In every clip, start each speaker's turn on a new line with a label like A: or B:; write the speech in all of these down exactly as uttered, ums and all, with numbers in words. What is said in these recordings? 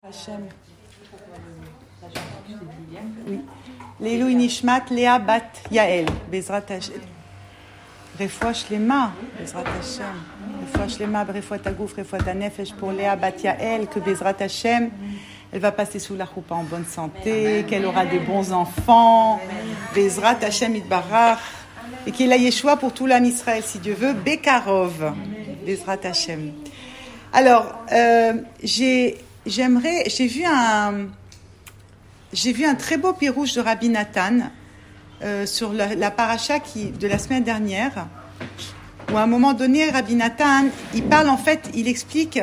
A: Hachem. Oui. Leilu Nishmat Léa Bat Yael. Bezrat Hachem. Refoua Shlema. Bezrat Hachem. Refoua Shlema, Refoua Tagouf, Refoua Tanefesh pour Léa Bat Yael. Que Bezrat Hachem, elle va passer sous la choupa en bonne santé, qu'elle aura des bons enfants. Bezrat Hachem Itbarach. Et qu'il a Yeshua pour tout l'âme Israël, si Dieu veut. Bekarov. Bezrat Hachem. Alors, euh, j'ai, j'aimerais, j'ai vu un, j'ai vu un très beau pirouche de Rabbi Nathan euh, sur la, la paracha qui, de la semaine dernière, où à un moment donné, Rabbi Nathan, il parle en fait, il explique,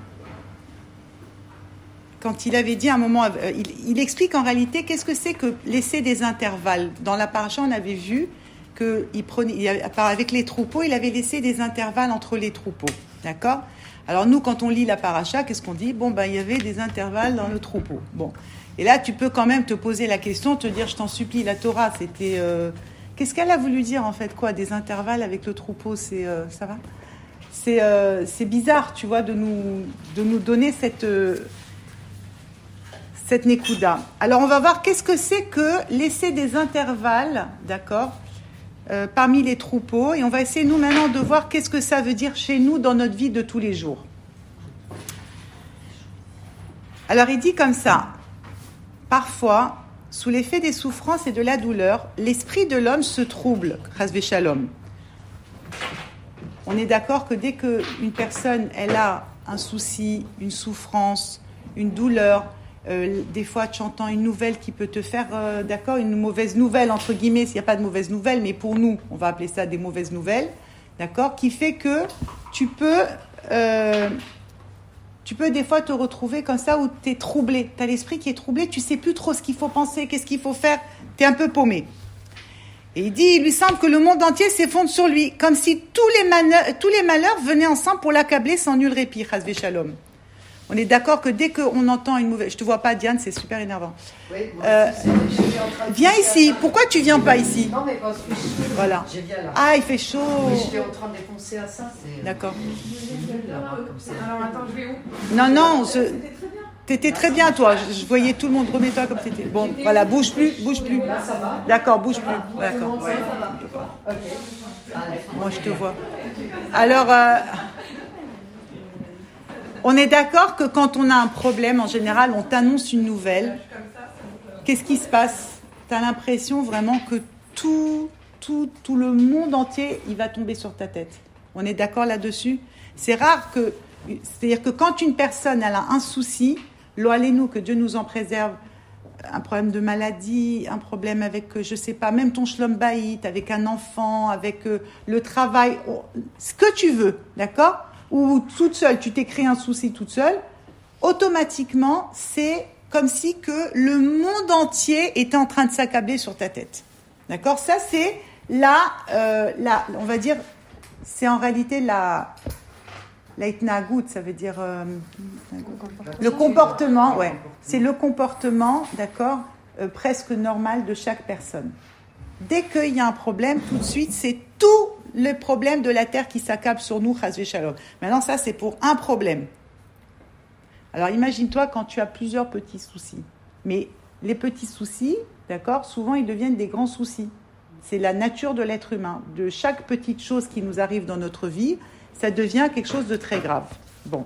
A: quand il avait dit à un moment, euh, il, il explique en réalité qu'est-ce que c'est que laisser des intervalles. Dans la paracha, on avait vu que il prenait, il, avec les troupeaux, il avait laissé des intervalles entre les troupeaux, d'accord ? Alors nous, quand on lit la paracha, qu'est-ce qu'on dit ? Bon, ben, il y avait des intervalles dans le troupeau. Bon. Et là, tu peux quand même te poser la question, te dire, je t'en supplie, la Torah, c'était... Euh... Qu'est-ce qu'elle a voulu dire, en fait, quoi ? Des intervalles avec le troupeau, c'est... Euh... Ça va ? C'est, euh... c'est bizarre, tu vois, de nous, de nous donner cette... Euh... cette nekuda. Alors, on va voir qu'est-ce que c'est que laisser des intervalles, d'accord ? Euh, parmi les troupeaux, et on va essayer nous maintenant de voir qu'est-ce que ça veut dire chez nous dans notre vie de tous les jours. Alors il dit comme ça, parfois, sous l'effet des souffrances et de la douleur, l'esprit de l'homme se trouble, chas v'shalom. On est d'accord que dès qu'une personne, elle a un souci, une souffrance, une douleur, Euh, des fois tu entends une nouvelle qui peut te faire euh, d'accord, une mauvaise nouvelle entre guillemets, s'il n'y a pas de mauvaise nouvelle, mais pour nous on va appeler ça des mauvaises nouvelles, d'accord, qui fait que tu peux euh, tu peux des fois te retrouver comme ça où tu es troublé, tu as l'esprit qui est troublé, tu sais plus trop ce qu'il faut penser, qu'est-ce qu'il faut faire, tu es un peu paumé. Et il dit, il lui semble que le monde entier s'effondre sur lui, comme si tous les, mane- tous les malheurs venaient ensemble pour l'accabler sans nul répit, chas v'shalom. On est d'accord que dès qu'on entend une mauvaise... Je te vois pas, Diane, c'est super énervant. Oui, moi euh, aussi, c'est... Viens ici. Pourquoi tu viens pas ici ? Non, mais parce que je... Voilà. J'ai bien là. Ah, il fait chaud. Mais je suis en train de défoncer à ça. C'est... D'accord.
B: Alors, attends, je vais où ?
A: Non, non, je... T'étais très bien, toi. Je voyais tout le monde. Remets-toi comme t'étais. Bon, voilà, bouge plus, bouge plus.
B: Là, ça va.
A: D'accord, bouge plus. D'accord. Ouais.
B: Ok.
A: Moi, je te vois. Alors... Euh... On est d'accord que quand on a un problème, en général, on t'annonce une nouvelle. Qu'est-ce qui se passe ? Tu as l'impression vraiment que tout, tout, tout le monde entier, il va tomber sur ta tête. On est d'accord là-dessus ? C'est rare que... C'est-à-dire que quand une personne elle a un souci, lo alenu, que Dieu nous en préserve, un problème de maladie, un problème avec, je ne sais pas, même ton shlom bayit, avec un enfant, avec euh, le travail, ce que tu veux, d'accord ? Ou toute seule, tu t'es créé un souci toute seule, automatiquement, c'est comme si que le monde entier était en train de s'accabler sur ta tête. D'accord ? Ça, c'est la, euh, la, on va dire, c'est en réalité la, la itnagout, ça veut dire euh, le comportement, ouais. C'est le comportement, d'accord, euh, presque normal de chaque personne. Dès qu'il y a un problème, tout de suite, c'est tout le problème de la terre qui s'accable sur nous, chas v'shalom. Maintenant, ça, c'est pour un problème. Alors, imagine-toi quand tu as plusieurs petits soucis. Mais les petits soucis, d'accord, souvent, ils deviennent des grands soucis. C'est la nature de l'être humain. De chaque petite chose qui nous arrive dans notre vie, ça devient quelque chose de très grave. Bon.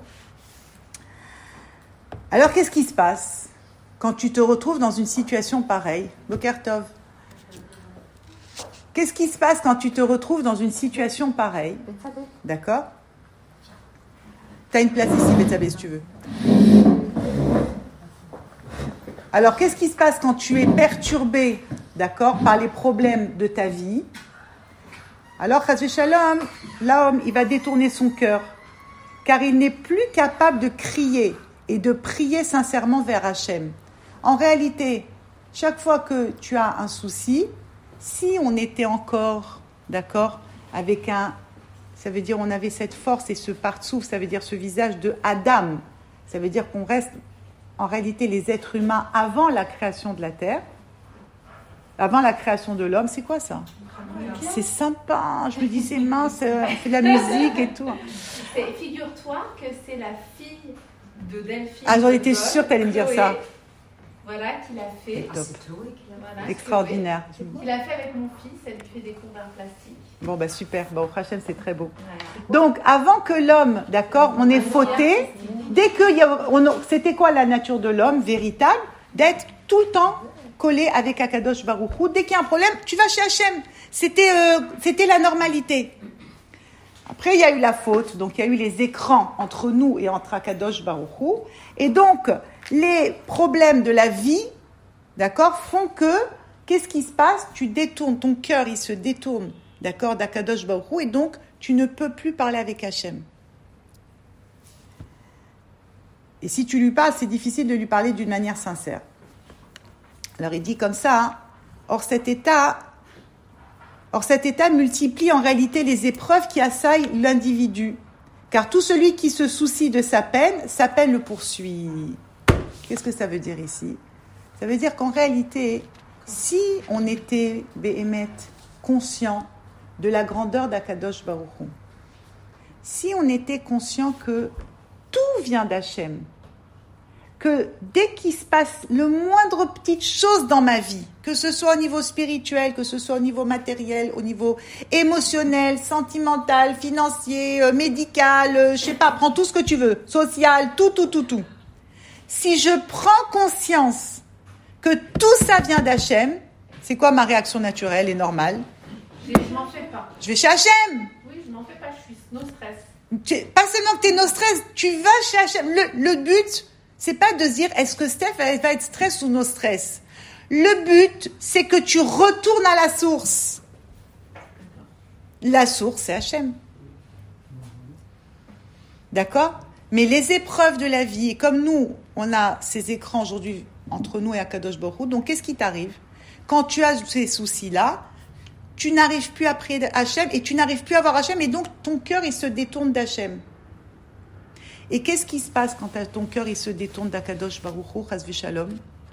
A: Alors, qu'est-ce qui se passe quand tu te retrouves dans une situation pareille ? Boker Tov. Qu'est-ce qui se passe quand tu te retrouves dans une situation pareille ? D'accord ? Tu as une place ici, Betsabé, si tu veux. Alors, qu'est-ce qui se passe quand tu es perturbé, d'accord, par les problèmes de ta vie ? Alors, chas v'shalom, l'homme, il va détourner son cœur, car il n'est plus capable de crier et de prier sincèrement vers Hachem. En réalité, chaque fois que tu as un souci, si on était encore, d'accord, avec un, ça veut dire on avait cette force et ce partsouf, ça veut dire ce visage de Adam, ça veut dire qu'on reste en réalité les êtres humains avant la création de la terre, avant la création de l'homme. C'est quoi ça ? C'est sympa, je me dis c'est mince, on fait de la musique et tout.
C: C'est, figure-toi que c'est la fille
B: de Delphine.
A: Ah, j'en étais sûre que tu allais me dire
B: Chloé,
A: ça.
B: Voilà, qu'il a fait.
A: C'est top.
C: C'est Chloé qui l'a
B: Voilà,
A: Extraordinaire.
B: Chloé, qu'il a fait avec mon fils. Elle lui fait des cours d'art plastique.
A: Bon, bah super. Bon, au prochain, c'est très beau.
B: Voilà.
A: Donc, avant que l'homme, d'accord, on ait fauté, dès que il y a, on, c'était quoi la nature de l'homme véritable? D'être tout le temps collé avec Akadosh Baruch Hu. Dès qu'il y a un problème, tu vas chez Hachem. C'était, euh, c'était la normalité. Après, il y a eu la faute. Donc, il y a eu les écrans entre nous et entre Akadosh Baruch Hu. Et donc, les problèmes de la vie, d'accord, font que, qu'est-ce qui se passe? Tu détournes, ton cœur, il se détourne, d'accord, d'Akadosh Baruch Hu, et donc, tu ne peux plus parler avec Hachem. Et si tu lui parles, c'est difficile de lui parler d'une manière sincère. Alors, il dit comme ça, hein, or cet état, or cet état multiplie en réalité les épreuves qui assaillent l'individu. Car tout celui qui se soucie de sa peine, sa peine le poursuit. Qu'est-ce que ça veut dire ici? Ça veut dire qu'en réalité, si on était, Béhémet, conscient de la grandeur d'Akadosh Baruch Hu, si on était conscient que tout vient d'Hachem, que dès qu'il se passe le moindre petite chose dans ma vie, que ce soit au niveau spirituel, que ce soit au niveau matériel, au niveau émotionnel, sentimental, financier, euh, médical, euh, je sais pas, prends tout ce que tu veux, social, tout, tout, tout, tout. Si je prends conscience que tout ça vient d'Hachem, c'est quoi ma réaction naturelle et normale?
B: Je m'en fais pas.
A: Je vais chez Hachem.
B: Oui, je m'en fais pas, je suis no stress.
A: Tu, pas seulement que tu es no stress, tu vas chez Hachem. Le, le but, c'est pas de se dire est-ce que Steph elle va être stress ou no stress. Le but, c'est que tu retournes à la source. La source, c'est Hachem. D'accord? Mais les épreuves de la vie, et comme nous, on a ces écrans aujourd'hui entre nous et Akadosh Baruch Hu, donc qu'est-ce qui t'arrive? Quand tu as ces soucis-là, tu n'arrives plus à prier Hachem et tu n'arrives plus à voir Hachem et donc ton cœur, il se détourne d'Hachem. Et qu'est-ce qui se passe quand ton cœur, il se détourne d'Akadosh Baruch Hu, Chas v'Shalom?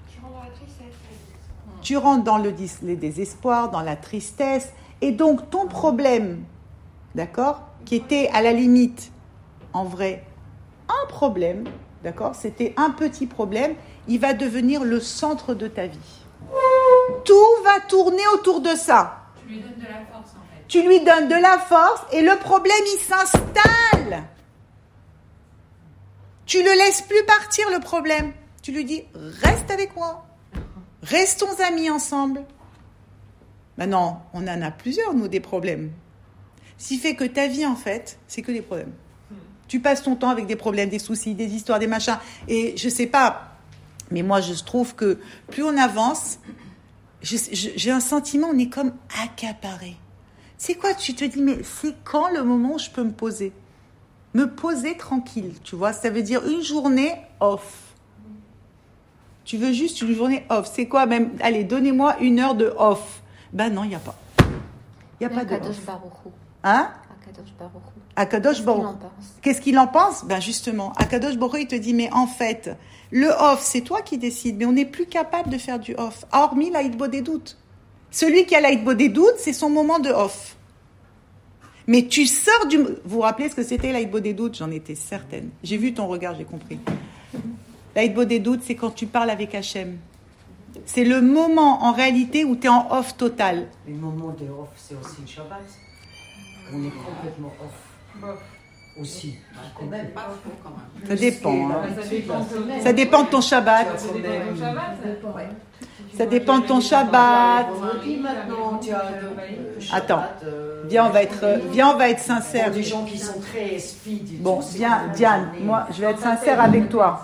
A: Tu rentres dans le, le désespoir, dans la tristesse, et donc ton problème, d'accord, qui était à la limite, en vrai, un problème, d'accord, c'était un petit problème, il va devenir le centre de ta vie. Tout va tourner autour de ça.
B: Tu lui donnes de la force, en fait.
A: Tu lui donnes de la force, et le problème, il s'installe. Tu ne le laisses plus partir, le problème. Tu lui dis, reste avec moi. Restons amis ensemble. Maintenant, on en a plusieurs, nous, des problèmes. Ce qui fait que ta vie, en fait, c'est que des problèmes. Tu passes ton temps avec des problèmes, des soucis, des histoires, des machins. Et je sais pas, mais moi, je trouve que plus on avance, je, je, j'ai un sentiment, on est comme accaparé. C'est quoi? Tu te dis, mais c'est quand le moment où je peux me poser? Me poser tranquille, tu vois? Ça veut dire une journée off. Tu veux juste une journée off. C'est quoi même? Allez, donnez-moi une heure de off. Ben non, il n'y a pas. Il n'y a pas de off. Hein?
C: Akadosh Baruch Hu.
A: Akadosh Baruch Hu. Qu'est-ce qu'il en pense? Ben justement, Akadosh Baruch Hu, il te dit, mais en fait, le off, c'est toi qui décides, mais on n'est plus capable de faire du off, hormis l'Aïdbo des doutes. Celui qui a l'Aïdbo des doutes, c'est son moment de off. Mais tu sors du... Vous vous rappelez ce que c'était l'Aïdbo des doutes? J'en étais certaine. J'ai vu ton regard, j'ai compris. L'Aïdbo des doutes, c'est quand tu parles avec Hachem. C'est le moment, en réalité, où tu es en off total.
C: Le moment de off, c'est aussi le Shabbat. On est complètement off.
B: Bof.
C: Aussi.
B: Quand même. Pas trop, quand même.
A: Ça dépend. Hein.
B: Ça dépend de
A: Ça dépend de ton Shabbat.
B: Ça dépend de ton Shabbat. Ouais.
A: Ça dépend de ton Shabbat.
C: Vendredi maintenant, tu as
A: Attends. Viens, on va être, viens, on va être sincère.
C: Pour des gens qui sont très speed.
A: Bon, viens, Diane, moi, je vais être sincère avec toi.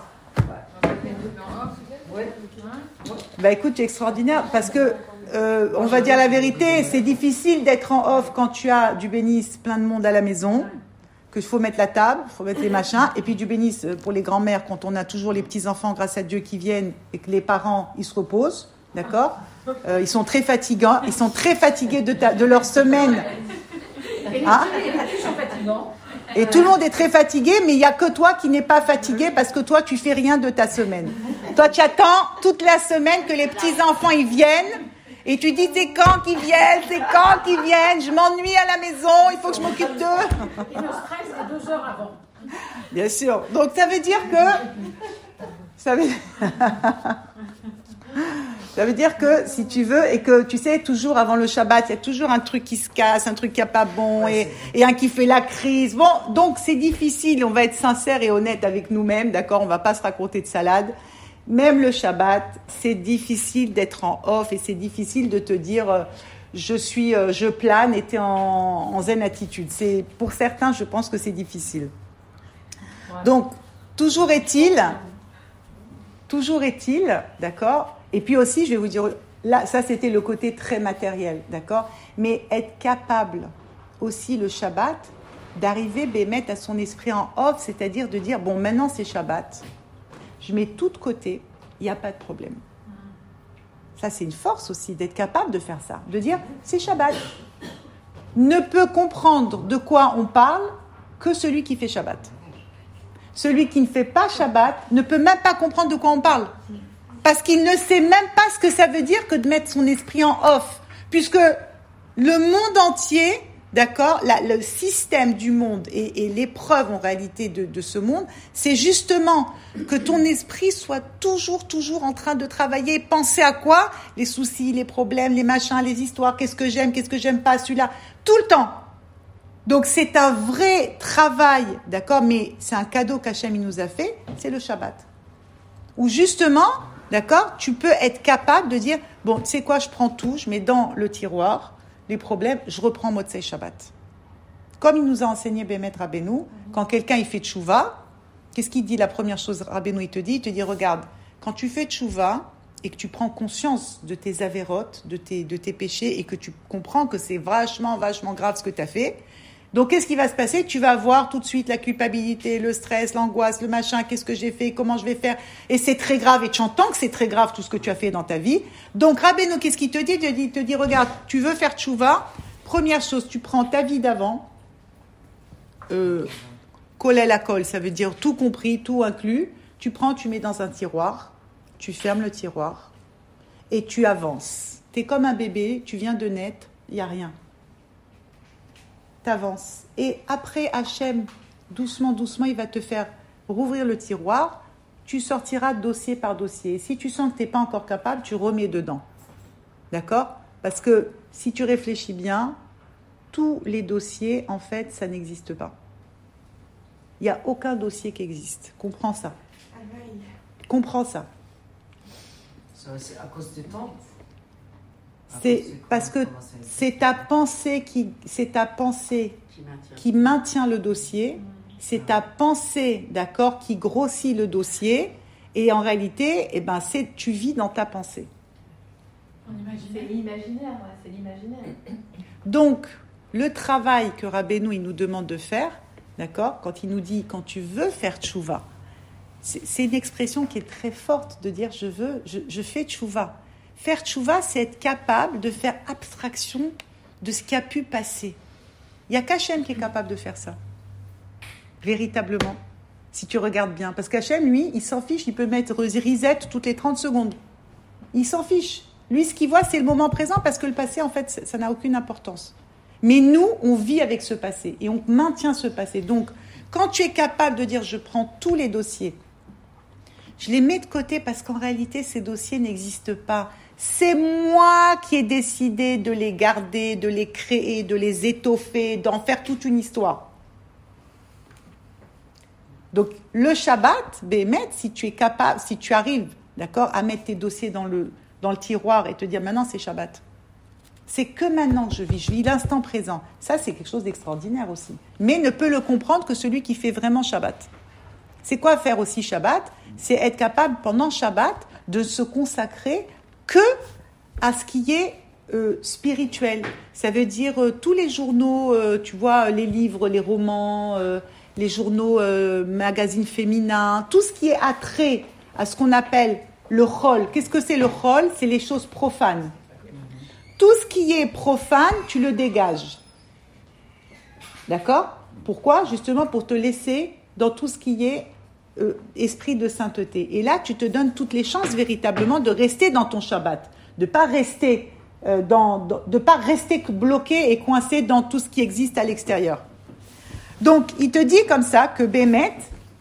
C: Ouais.
A: Bah écoute, c'est extraordinaire parce que, euh, on va dire la vérité, c'est difficile d'être en off quand tu as du bénis, plein de monde à la maison, qu'il faut mettre la table, il faut mettre les machins, et puis du bénis pour les grands-mères quand on a toujours les petits-enfants, grâce à Dieu, qui viennent et que les parents, ils se reposent, d'accord? euh, Ils sont très fatigants, ils sont très fatigués de, ta, de leur semaine. Hein? Et tout le monde est très fatigué, mais il n'y a que toi qui n'es pas fatigué parce que toi, tu fais rien de ta semaine. Toi, tu attends toute la semaine que les petits-enfants ils viennent et tu dis, c'est quand qu'ils viennent, c'est quand qu'ils viennent, je m'ennuie à la maison, il faut que je m'occupe d'eux.
D: Et le stress, c'est deux heures avant.
A: Bien sûr. Donc ça veut dire que ça veut ça veut dire que si tu veux et que tu sais toujours avant le Shabbat, il y a toujours un truc qui se casse, un truc qui n'est pas bon et, et un qui fait la crise. Bon, donc c'est difficile. On va être sincère et honnête avec nous-mêmes, d'accord ? On va pas se raconter de salade. Même le Shabbat, c'est difficile d'être en off et c'est difficile de te dire euh, je suis, euh, je plane et t'es en, en zen attitude. C'est pour certains, je pense que c'est difficile. Ouais. Donc toujours est-il, toujours est-il, d'accord ? Et puis aussi, je vais vous dire, là, ça c'était le côté très matériel, d'accord ? Mais être capable aussi le Shabbat d'arriver, bémet à son esprit en off, c'est-à-dire de dire, bon, maintenant c'est Shabbat, je mets tout de côté, il n'y a pas de problème. Ça c'est une force aussi, d'être capable de faire ça, de dire, c'est Shabbat. Ne peut comprendre de quoi on parle que celui qui fait Shabbat. Celui qui ne fait pas Shabbat ne peut même pas comprendre de quoi on parle. Parce qu'il ne sait même pas ce que ça veut dire que de mettre son esprit en off. Puisque le monde entier, d'accord, la, le système du monde et, et l'épreuve en réalité de, de ce monde, c'est justement que ton esprit soit toujours, toujours en train de travailler. Penser à quoi ? Les soucis, les problèmes, les machins, les histoires, qu'est-ce que j'aime, qu'est-ce que j'aime pas, celui-là, tout le temps. Donc c'est un vrai travail, d'accord, mais c'est un cadeau qu'Hachem il nous a fait, c'est le Shabbat. Où justement... D'accord ? Tu peux être capable de dire, bon, tu sais quoi, je prends tout, je mets dans le tiroir les problèmes, je reprends Motzei Shabbat. Comme il nous a enseigné Bémet Rabbeinu, quand quelqu'un il fait tchouva, qu'est-ce qu'il dit la première chose Rabbeinu il te dit ? Il te dit, regarde, quand tu fais tchouva et que tu prends conscience de tes avérotes, de tes, de tes péchés et que tu comprends que c'est vachement, vachement grave ce que tu as fait, donc, qu'est-ce qui va se passer ? Tu vas avoir tout de suite la culpabilité, le stress, l'angoisse, le machin, qu'est-ce que j'ai fait, comment je vais faire ? Et c'est très grave, et tu entends que c'est très grave tout ce que tu as fait dans ta vie. Donc, Rabbeinu, qu'est-ce qu'il te dit ? Il te dit, regarde, tu veux faire tchouva, première chose, tu prends ta vie d'avant, euh, kolel à kol, ça veut dire tout compris, tout inclus, tu prends, tu mets dans un tiroir, tu fermes le tiroir, et tu avances. Tu es comme un bébé, tu viens de naître, il n'y a rien. T'avances. Et après, Hachem, doucement, doucement, il va te faire rouvrir le tiroir. Tu sortiras dossier par dossier. Et si tu sens que tu n'es pas encore capable, tu remets dedans. D'accord ? Parce que si tu réfléchis bien, tous les dossiers, en fait, ça n'existe pas. Il n'y a aucun dossier qui existe. Comprends ça. Comprends ça.
C: C'est à cause du temps ?
A: C'est parce que c'est ta pensée qui, c'est ta pensée qui maintient, qui maintient le dossier, c'est ta pensée, d'accord, qui grossit le dossier, et en réalité, eh ben, c'est, tu vis dans ta pensée.
B: C'est l'imaginaire, ouais, c'est l'imaginaire.
A: Donc, le travail que Rabbeinu il nous demande de faire, d'accord, quand il nous dit, quand tu veux faire tchouva, c'est, c'est une expression qui est très forte de dire, je veux, je, je fais tchouva. Faire tchouva, c'est être capable de faire abstraction de ce qui a pu passer. Il n'y a qu'Hachem qui est capable de faire ça. Véritablement. Si tu regardes bien. Parce qu'Hachem, lui, il s'en fiche. Il peut mettre reset toutes les trente secondes. Il s'en fiche. Lui, ce qu'il voit, c'est le moment présent parce que le passé, en fait, ça n'a aucune importance. Mais nous, on vit avec ce passé et on maintient ce passé. Donc, quand tu es capable de dire, je prends tous les dossiers, je les mets de côté parce qu'en réalité, ces dossiers n'existent pas. C'est moi qui ai décidé de les garder, de les créer, de les étoffer, d'en faire toute une histoire. Donc, le Shabbat, Bémet, si tu es capable, si tu arrives, d'accord, à mettre tes dossiers dans le, dans le tiroir et te dire maintenant c'est Shabbat. C'est que maintenant que je vis, je vis l'instant présent. Ça, c'est quelque chose d'extraordinaire aussi. Mais ne peut le comprendre que celui qui fait vraiment Shabbat. C'est quoi faire aussi Shabbat ? C'est être capable pendant Shabbat de se consacrer que à ce qui est euh, spirituel. Ça veut dire euh, tous les journaux, euh, tu vois, les livres, les romans, euh, les journaux, euh, magazines féminins, tout ce qui est attrait à ce qu'on appelle le chol. Qu'est-ce que c'est le chol ? C'est les choses profanes. Tout ce qui est profane, tu le dégages. D'accord ? Pourquoi ? Justement pour te laisser dans tout ce qui est Euh, esprit de sainteté. Et là, tu te donnes toutes les chances véritablement de rester dans ton Shabbat, de pas rester euh, dans, dans, de pas rester bloqué et coincé dans tout ce qui existe à l'extérieur. Donc, il te dit comme ça que Bémet,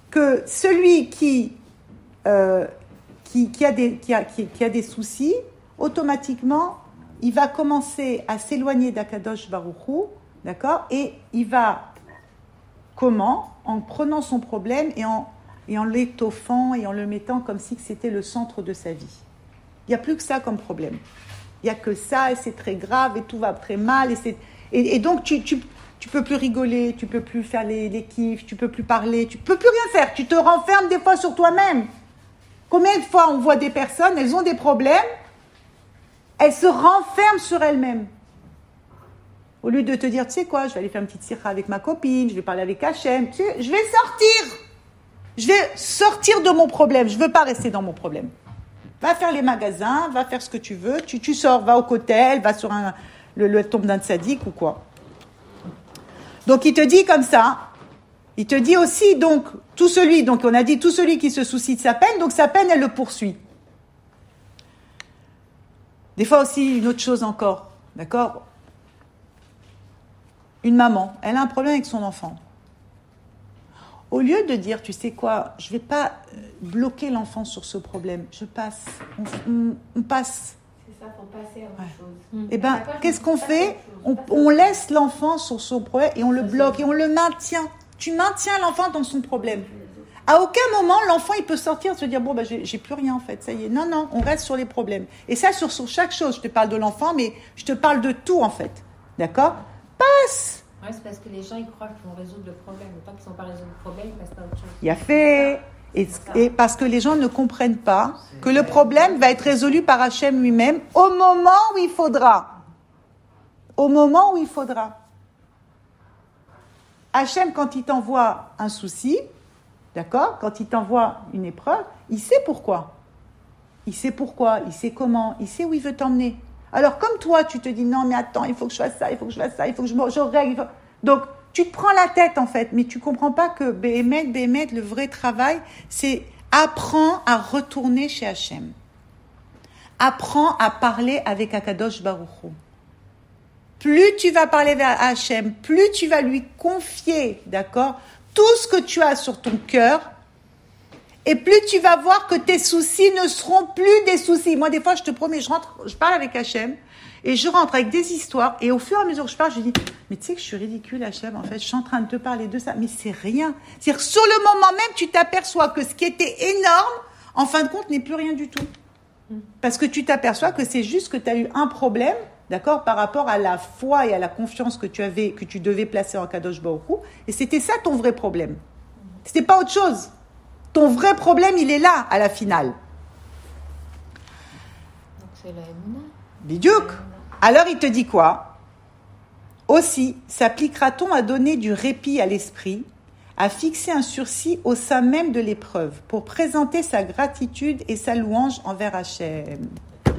A: que celui qui, euh, qui, qui, a des, qui, a, qui, qui a des soucis, automatiquement, il va commencer à s'éloigner d'Akadosh Baruch Hu, d'accord, et il va, comment? En prenant son problème et en, et en l'étoffant et en le mettant comme si c'était le centre de sa vie. Il n'y a plus que ça comme problème. Il n'y a que ça et c'est très grave et tout va très mal. Et, c'est, et, et donc, tu tu, tu peux plus rigoler, tu peux plus faire les, les kiffs, tu peux plus parler, tu peux plus rien faire. Tu te renfermes des fois sur toi-même. Combien de fois on voit des personnes, elles ont des problèmes, elles se renferment sur elles-mêmes. Au lieu de te dire, tu sais quoi, je vais aller faire une petite sira avec ma copine, je vais parler avec Hachem, tu sais, je vais sortir. Je vais sortir de mon problème, je ne veux pas rester dans mon problème. Va faire les magasins, va faire ce que tu veux, tu, tu sors, va au cotel, va sur un, le, le tombe d'un tzaddik ou quoi. Donc il te dit comme ça, il te dit aussi, donc, tout celui, donc on a dit, tout celui qui se soucie de sa peine, donc sa peine, elle le poursuit. Des fois aussi, une autre chose encore, d'accord ? Une maman, elle a un problème avec son enfant. Au lieu de dire, tu sais quoi, je ne vais pas bloquer l'enfant sur ce problème, je passe, on, on, on passe.
B: C'est ça, il faut passer à autre
A: Ouais.
B: chose.
A: Mmh. Eh bien, qu'est-ce qu'on fait ? On,
B: chose,
A: on laisse l'enfant sur son problème et on le bloque et on le maintient. Tu maintiens l'enfant dans son problème. À aucun moment, l'enfant, il peut sortir et se dire, bon, ben, j'ai, j'ai plus rien en fait, ça y est. Non, non, on reste sur les problèmes. Et ça, sur, sur chaque chose, je te parle de l'enfant, mais je te parle de tout en fait. D'accord ? Passe !
D: Ouais, c'est parce que les gens, ils croient qu'ils vont résoudre le problème. Tant qu'ils ne sont pas résolus le problème, ils passent à autre chose.
A: Il y a fait... Et, et parce que les gens ne comprennent pas que le problème va être résolu par Hachem lui-même au moment où il faudra. Au moment où il faudra. Hachem, quand il t'envoie un souci, d'accord, quand il t'envoie une épreuve, il sait pourquoi. Il sait pourquoi, il sait comment, il sait où il veut t'emmener. Alors comme toi, tu te dis, non mais attends, il faut que je fasse ça, il faut que je fasse ça, il faut que je, je règle. Faut... Donc, tu te prends la tête en fait, mais tu ne comprends pas que Béhémet, Béhémet, le vrai travail, c'est apprends à retourner chez Hachem. Apprends à parler avec Akadosh Baruch Hu. Plus tu vas parler vers Hachem, plus tu vas lui confier, d'accord, tout ce que tu as sur ton cœur, et plus tu vas voir que tes soucis ne seront plus des soucis. Moi, des fois, je te promets, je rentre, je parle avec Hachem, et je rentre avec des histoires, et au fur et à mesure que je parle, je dis, mais tu sais que je suis ridicule, Hachem, en fait, je suis en train de te parler de ça, mais c'est rien. C'est-à-dire, sur le moment même, tu t'aperçois que ce qui était énorme, en fin de compte, n'est plus rien du tout. Parce que tu t'aperçois que c'est juste que tu as eu un problème, d'accord, par rapport à la foi et à la confiance que tu avais, que tu devais placer en Kadosh Baruch Hu, et c'était ça ton vrai problème. C'était pas autre chose. Ton vrai problème, il est là, à la finale.
D: Donc c'est la Emouna.
A: Bidiouk. Alors il te dit quoi ? Aussi, s'appliquera-t-on à donner du répit à l'esprit, à fixer un sursis au sein même de l'épreuve, pour présenter sa gratitude et sa louange envers Hachem.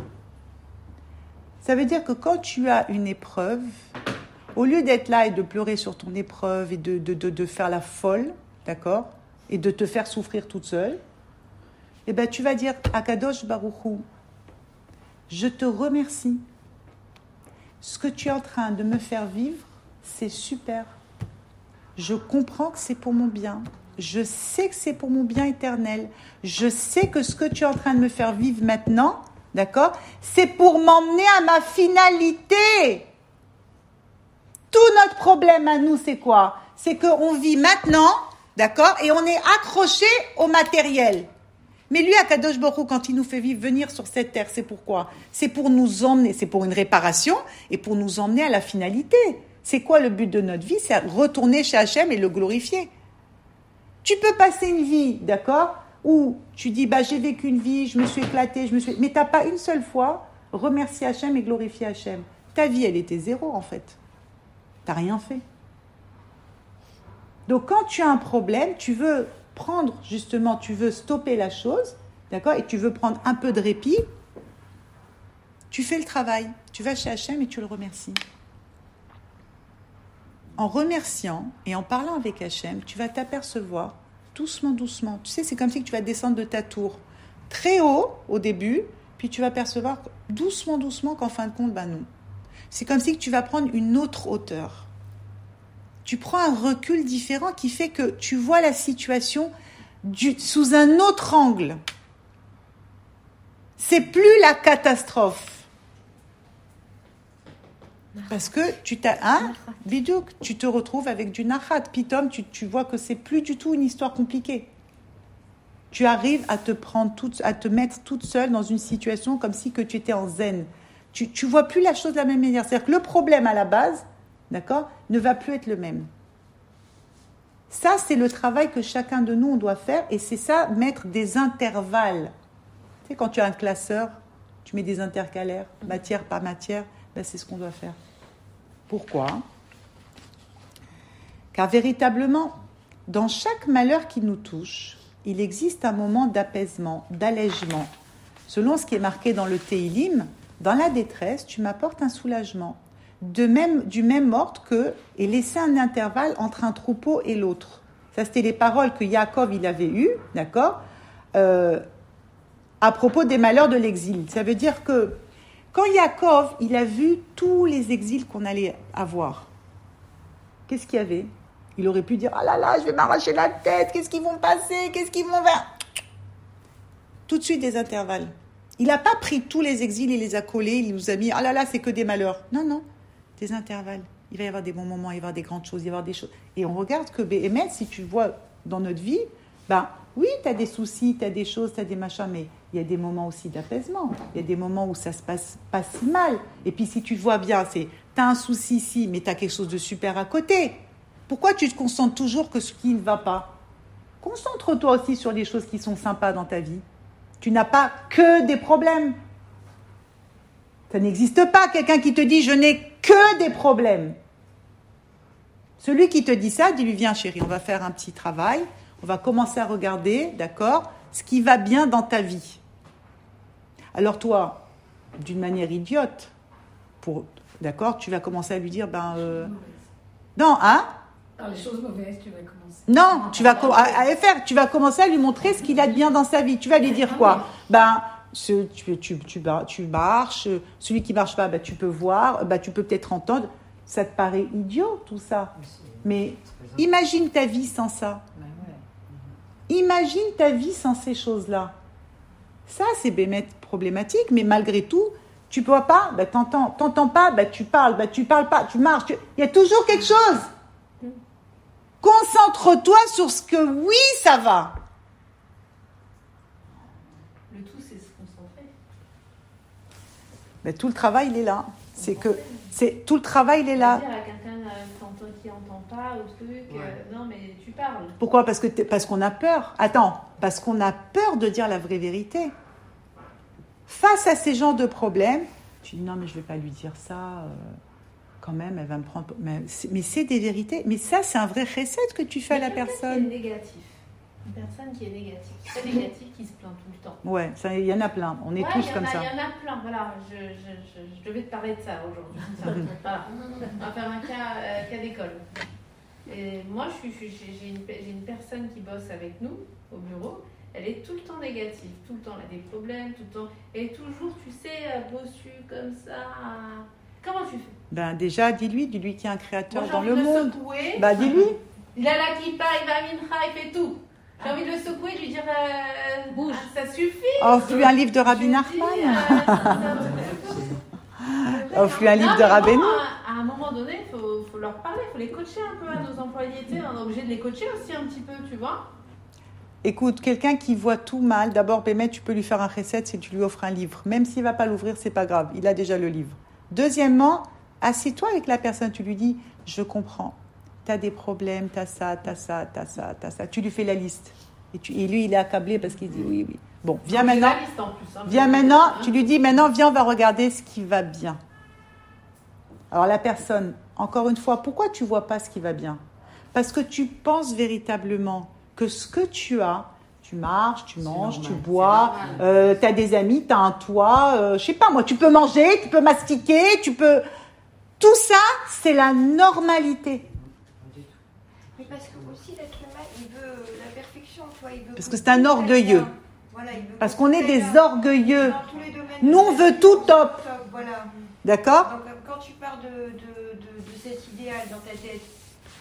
A: Ça veut dire que quand tu as une épreuve, au lieu d'être là et de pleurer sur ton épreuve et de, de, de, de faire la folle, d'accord, et de te faire souffrir toute seule, eh ben, tu vas dire à Kadosh Baruch Hu, je te remercie. Ce que tu es en train de me faire vivre, c'est super. Je comprends que c'est pour mon bien. Je sais que c'est pour mon bien éternel. Je sais que ce que tu es en train de me faire vivre maintenant, d'accord, c'est pour m'emmener à ma finalité. Tout notre problème à nous, c'est quoi ? C'est qu'on vit maintenant, d'accord, et on est accroché au matériel. Mais lui, Akadosh Baruch Hu, quand il nous fait vivre, venir sur cette terre, c'est pourquoi ? C'est pour nous emmener, c'est pour une réparation et pour nous emmener à la finalité. C'est quoi le but de notre vie ? C'est retourner chez Hachem et le glorifier. Tu peux passer une vie, d'accord, où tu dis, bah, j'ai vécu une vie, je me suis éclatée, je me suis... mais tu n'as pas une seule fois remercié Hachem et glorifié Hachem. Ta vie, elle était zéro, en fait. Tu n'as rien fait. Donc, quand tu as un problème, tu veux prendre, justement, tu veux stopper la chose, d'accord, et tu veux prendre un peu de répit, tu fais le travail. Tu vas chez Hachem et tu le remercies. En remerciant et en parlant avec Hachem, tu vas t'apercevoir doucement, doucement. Tu sais, c'est comme si tu vas descendre de ta tour très haut au début, puis tu vas percevoir doucement, doucement qu'en fin de compte, ben non. C'est comme si tu vas prendre une autre hauteur. Tu prends un recul différent qui fait que tu vois la situation du, sous un autre angle, c'est plus la catastrophe. Parce que tu t'as, hein, bidouk, tu te retrouves avec du nachat. Pitom, tu, tu vois que c'est plus du tout une histoire compliquée. Tu arrives à te prendre toute, à te mettre toute seule dans une situation comme si que tu étais en zen. Tu, tu vois plus la chose de la même manière. C'est-à-dire que le problème à la base, d'accord, ne va plus être le même. Ça, c'est le travail que chacun de nous, on doit faire. Et c'est ça, mettre des intervalles. Tu sais, quand tu as un classeur, tu mets des intercalaires, matière par matière, ben c'est ce qu'on doit faire. Pourquoi ? Car véritablement, dans chaque malheur qui nous touche, il existe un moment d'apaisement, d'allègement. Selon ce qui est marqué dans le Téhilim, dans la détresse, tu m'apportes un soulagement. De même, du même ordre que, et laisser un intervalle entre un troupeau et l'autre. Ça, c'était les paroles que Yaakov, il avait eues, d'accord, euh, à propos des malheurs de l'exil. Ça veut dire que, quand Yaakov, il a vu tous les exils qu'on allait avoir, qu'est-ce qu'il y avait ? Il aurait pu dire « Ah là là, je vais m'arracher la tête, qu'est-ce qu'ils vont passer, qu'est-ce qu'ils vont faire ?» Tout de suite, des intervalles. Il n'a pas pris tous les exils, il les a collés, il nous a mis « Ah là là, c'est que des malheurs. » Non, non, des intervalles. Il va y avoir des bons moments, il va y avoir des grandes choses, il va y avoir des choses. Et on regarde que, Béhémet, si tu vois dans notre vie, ben oui, tu as des soucis, tu as des choses, tu as des machins, mais il y a des moments aussi d'apaisement. Il y a des moments où ça se passe pas si mal. Et puis si tu vois bien, c'est tu as un souci ici, mais tu as quelque chose de super à côté. Pourquoi tu te concentres toujours que ce qui ne va pas ? Concentre-toi aussi sur les choses qui sont sympas dans ta vie. Tu n'as pas que des problèmes. Ça n'existe pas quelqu'un qui te dit « je n'ai que des problèmes ». Celui qui te dit ça, dis-lui « viens chérie, on va faire un petit travail, on va commencer à regarder, d'accord, ce qui va bien dans ta vie ». Alors toi, d'une manière idiote, pour, d'accord, tu vas commencer à lui dire « ben euh, non, hein ?»
D: Dans les choses mauvaises, tu vas commencer.
A: Non, tu vas co- à, à faire, tu vas commencer à lui montrer ce qu'il a de bien dans sa vie. Tu vas lui dire quoi ? Ben, ce, tu, tu, tu, tu marches, celui qui marche pas, ben, tu peux voir, ben, tu peux peut-être entendre. Ça te paraît idiot tout ça. Mais imagine ta vie sans ça. Imagine ta vie sans ces choses-là. Ça, c'est bémet problématique, mais malgré tout, tu ne vois pas, ben, t'entends, t'entends pas, ben, tu parles, ben, tu parles pas, tu marches. Tu... Il y a toujours quelque chose. Concentre-toi sur ce que oui, ça va.
B: Le tout, c'est se concentrer.
A: Ben, tout le travail, il est là. C'est que c'est tout le travail, il est là.
B: Dire à quelqu'un euh, qui n'entend pas ou truc,
C: Ouais.
B: euh, non mais tu parles.
A: Pourquoi ? Parce que t'es- parce qu'on a peur. Attends, parce qu'on a peur de dire la vraie vérité. Face à ces genres de problèmes, tu dis non mais je vais pas lui dire ça. euh, quand même, elle va me prendre. Mais c'est, mais c'est des vérités. Mais ça, c'est un vrai recette que tu fais à la
B: Quelqu'un
A: personne.
B: qui est négatif. Une personne qui est négative. Très négative, qui se plaint tout le temps.
A: Ouais, ça, il y en a plein. On est
B: Ouais,
A: tous
B: il y en
A: comme
B: a-
A: ça.
B: Il y en a plein, voilà. Je, je, je, je devais te parler de ça aujourd'hui. Ça, voilà. On va faire un cas, euh, cas d'école. Et moi, je suis, je suis- j'ai, j'ai une, pe- j'ai une personne qui bosse avec nous au bureau. Elle est tout le temps négative. Tout le temps, elle a des problèmes, tout le temps. Et toujours, tu sais, euh, bossu comme ça. Comment tu fais ?
A: Ben déjà, dis-lui, dis-lui qu'il y a un créateur
B: Moi, j'ai
A: dans
B: envie
A: le
B: de
A: monde.
B: secouer.
A: Bah dis-lui.
B: Il a la kippa, il va à Mincha, il fait tout. J'ai envie de le secouer, de lui dire euh,
D: Bouge.
B: ah, ça suffit.
A: Offre-lui un livre de Rabbi
B: Je
A: Nachman.
B: dis, euh,
A: Offre-lui un livre
B: Non,
A: de
B: mais
A: Rabbeinu.
B: bon, À, à un moment donné, il faut, faut leur parler, il faut les coacher un peu à nos employés. tu sais, On est obligé de les coacher aussi un petit peu, tu vois.
A: Écoute, quelqu'un qui voit tout mal, d'abord, Bémet, tu peux lui faire un recette si tu lui offres un livre. Même s'il ne va pas l'ouvrir, c'est pas grave. Il a déjà le livre. Deuxièmement, assieds-toi avec la personne. Tu lui dis, je comprends. Tu as des problèmes, tu as ça, tu as ça, tu as ça, tu as ça. Tu lui fais la liste. Et, tu, et lui, il est accablé parce qu'il dit oui, oui. Bon, viens maintenant.
B: Journaliste en plus, hein,
A: Viens
B: je-
A: maintenant.
B: hein.
A: Tu lui dis, maintenant, viens, on va regarder ce qui va bien. Alors la personne, encore une fois, pourquoi tu ne vois pas ce qui va bien ? Parce que tu penses véritablement que ce que tu as, tu marches, tu manges,
C: normal,
A: tu
C: c'est
A: bois, euh, tu as des amis, tu as un toit, euh, je sais pas moi, tu peux manger, tu peux mastiquer, tu peux... Tout ça, c'est la normalité.
E: Mais parce que aussi l'être humain, il veut la perfection, toi, il veut.
A: Parce que c'est un orgueilleux.
E: Voilà, il veut
A: Parce qu'on est des orgueilleux.
E: Dans tous les domaines.
A: Nous, on veut tout top.
E: Voilà.
A: D'accord ?
E: Donc, euh, quand tu pars de, de, de, de cet idéal dans ta tête,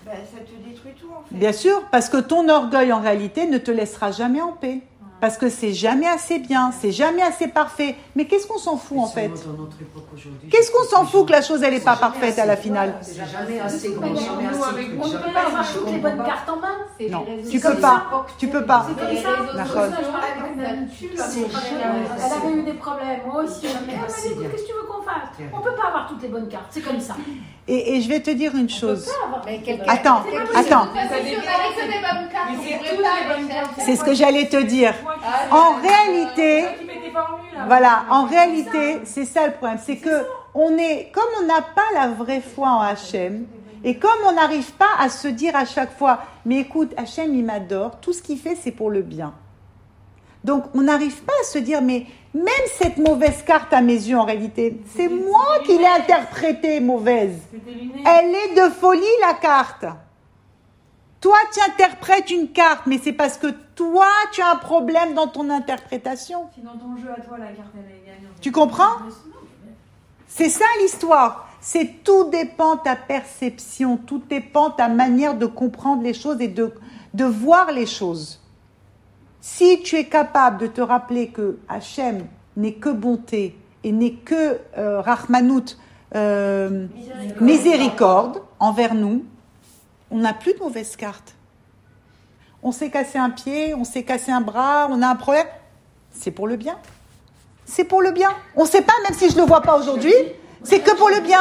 E: Bah, ça te détruit tout en fait.
A: Bien sûr, parce que ton orgueil en réalité ne te laissera jamais en paix. Parce que c'est jamais assez bien, c'est jamais assez parfait. Mais qu'est-ce qu'on s'en fout en fait? Qu'est-ce qu'on s'en fout que la chose elle n'est pas parfaite à la finale?
C: C'est jamais assez grand,
D: On
C: jamais assez
D: ne
C: grand.
D: peut pas avoir toutes les bonnes cartes en main.
B: C'est
A: Non,
B: les réseaux
A: tu peux
B: sociaux.
A: pas, tu peux pas.
D: C'est comme ça.
A: D'accord.
D: Je parlais avec une amie dessus, elle avait eu des problèmes, moi aussi. Elle m'a dit, écoute, qu'est-ce que tu veux qu'on fasse? On ne peut pas avoir toutes les bonnes cartes, c'est comme ça.
A: Et, et je vais te dire une chose.
B: Mais quelqu'un-
A: Attends,
B: quelqu'un-
A: attends.
B: De toute façon, si on avait que des bonnes cartes, on pourrait pas les chercher.
A: C'est ce que j'allais te dire. En réalité, voilà, en réalité, c'est ça le problème. C'est que on est, comme on n'a pas la vraie foi en Hachem, et comme on n'arrive pas à se dire à chaque fois, mais écoute, Hachem, il m'adore, tout ce qu'il fait, c'est pour le bien. Donc, on n'arrive pas à se dire, mais même cette mauvaise carte à mes yeux, en réalité, c'est moi qui l'ai interprétée mauvaise. Elle est de folie, la carte. Toi, tu interprètes une carte, mais c'est parce que toi, tu as un problème dans ton interprétation.
F: Si dans ton jeu à toi, la carte, elle est gagnante.
A: Tu comprends? C'est ça l'histoire. C'est tout dépend de ta perception, tout dépend de ta manière de comprendre les choses et de, de voir les choses. Si tu es capable de te rappeler que Hachem n'est que bonté et n'est que euh, Rahmanout, euh, miséricorde. miséricorde envers nous, on n'a plus de mauvaises cartes. On s'est cassé un pied, on s'est cassé un bras, on a un problème. C'est pour le bien. C'est pour le bien. On ne sait pas, même si je ne le vois pas aujourd'hui, c'est que pour le bien.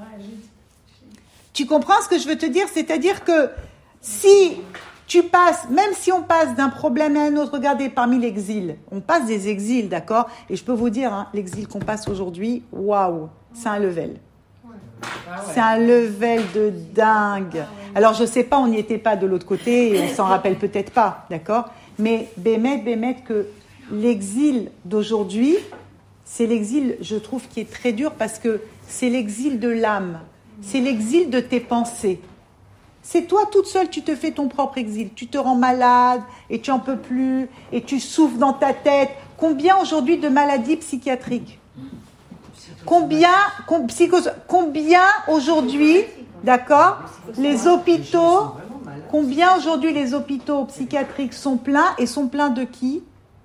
A: Tu comprends ce que je veux te dire? C'est-à-dire que si tu passes, même si on passe d'un problème à un autre, regardez, parmi l'exil, on passe des exils, d'accord? Et je peux vous dire, hein, l'exil qu'on passe aujourd'hui, waouh, c'est un level. C'est un level de dingue. Alors, je ne sais pas, on n'y était pas de l'autre côté et on s'en rappelle peut-être pas, d'accord? Mais bémet, bémet que l'exil d'aujourd'hui, c'est l'exil, je trouve, qui est très dur parce que c'est l'exil de l'âme. C'est l'exil de tes pensées. C'est toi toute seule, tu te fais ton propre exil. Tu te rends malade et tu n'en peux plus et tu souffres dans ta tête. Combien aujourd'hui de maladies psychiatriques? Combien, com, psychos, combien aujourd'hui, d'accord, les hôpitaux, combien aujourd'hui les hôpitaux psychiatriques sont pleins et sont pleins de qui?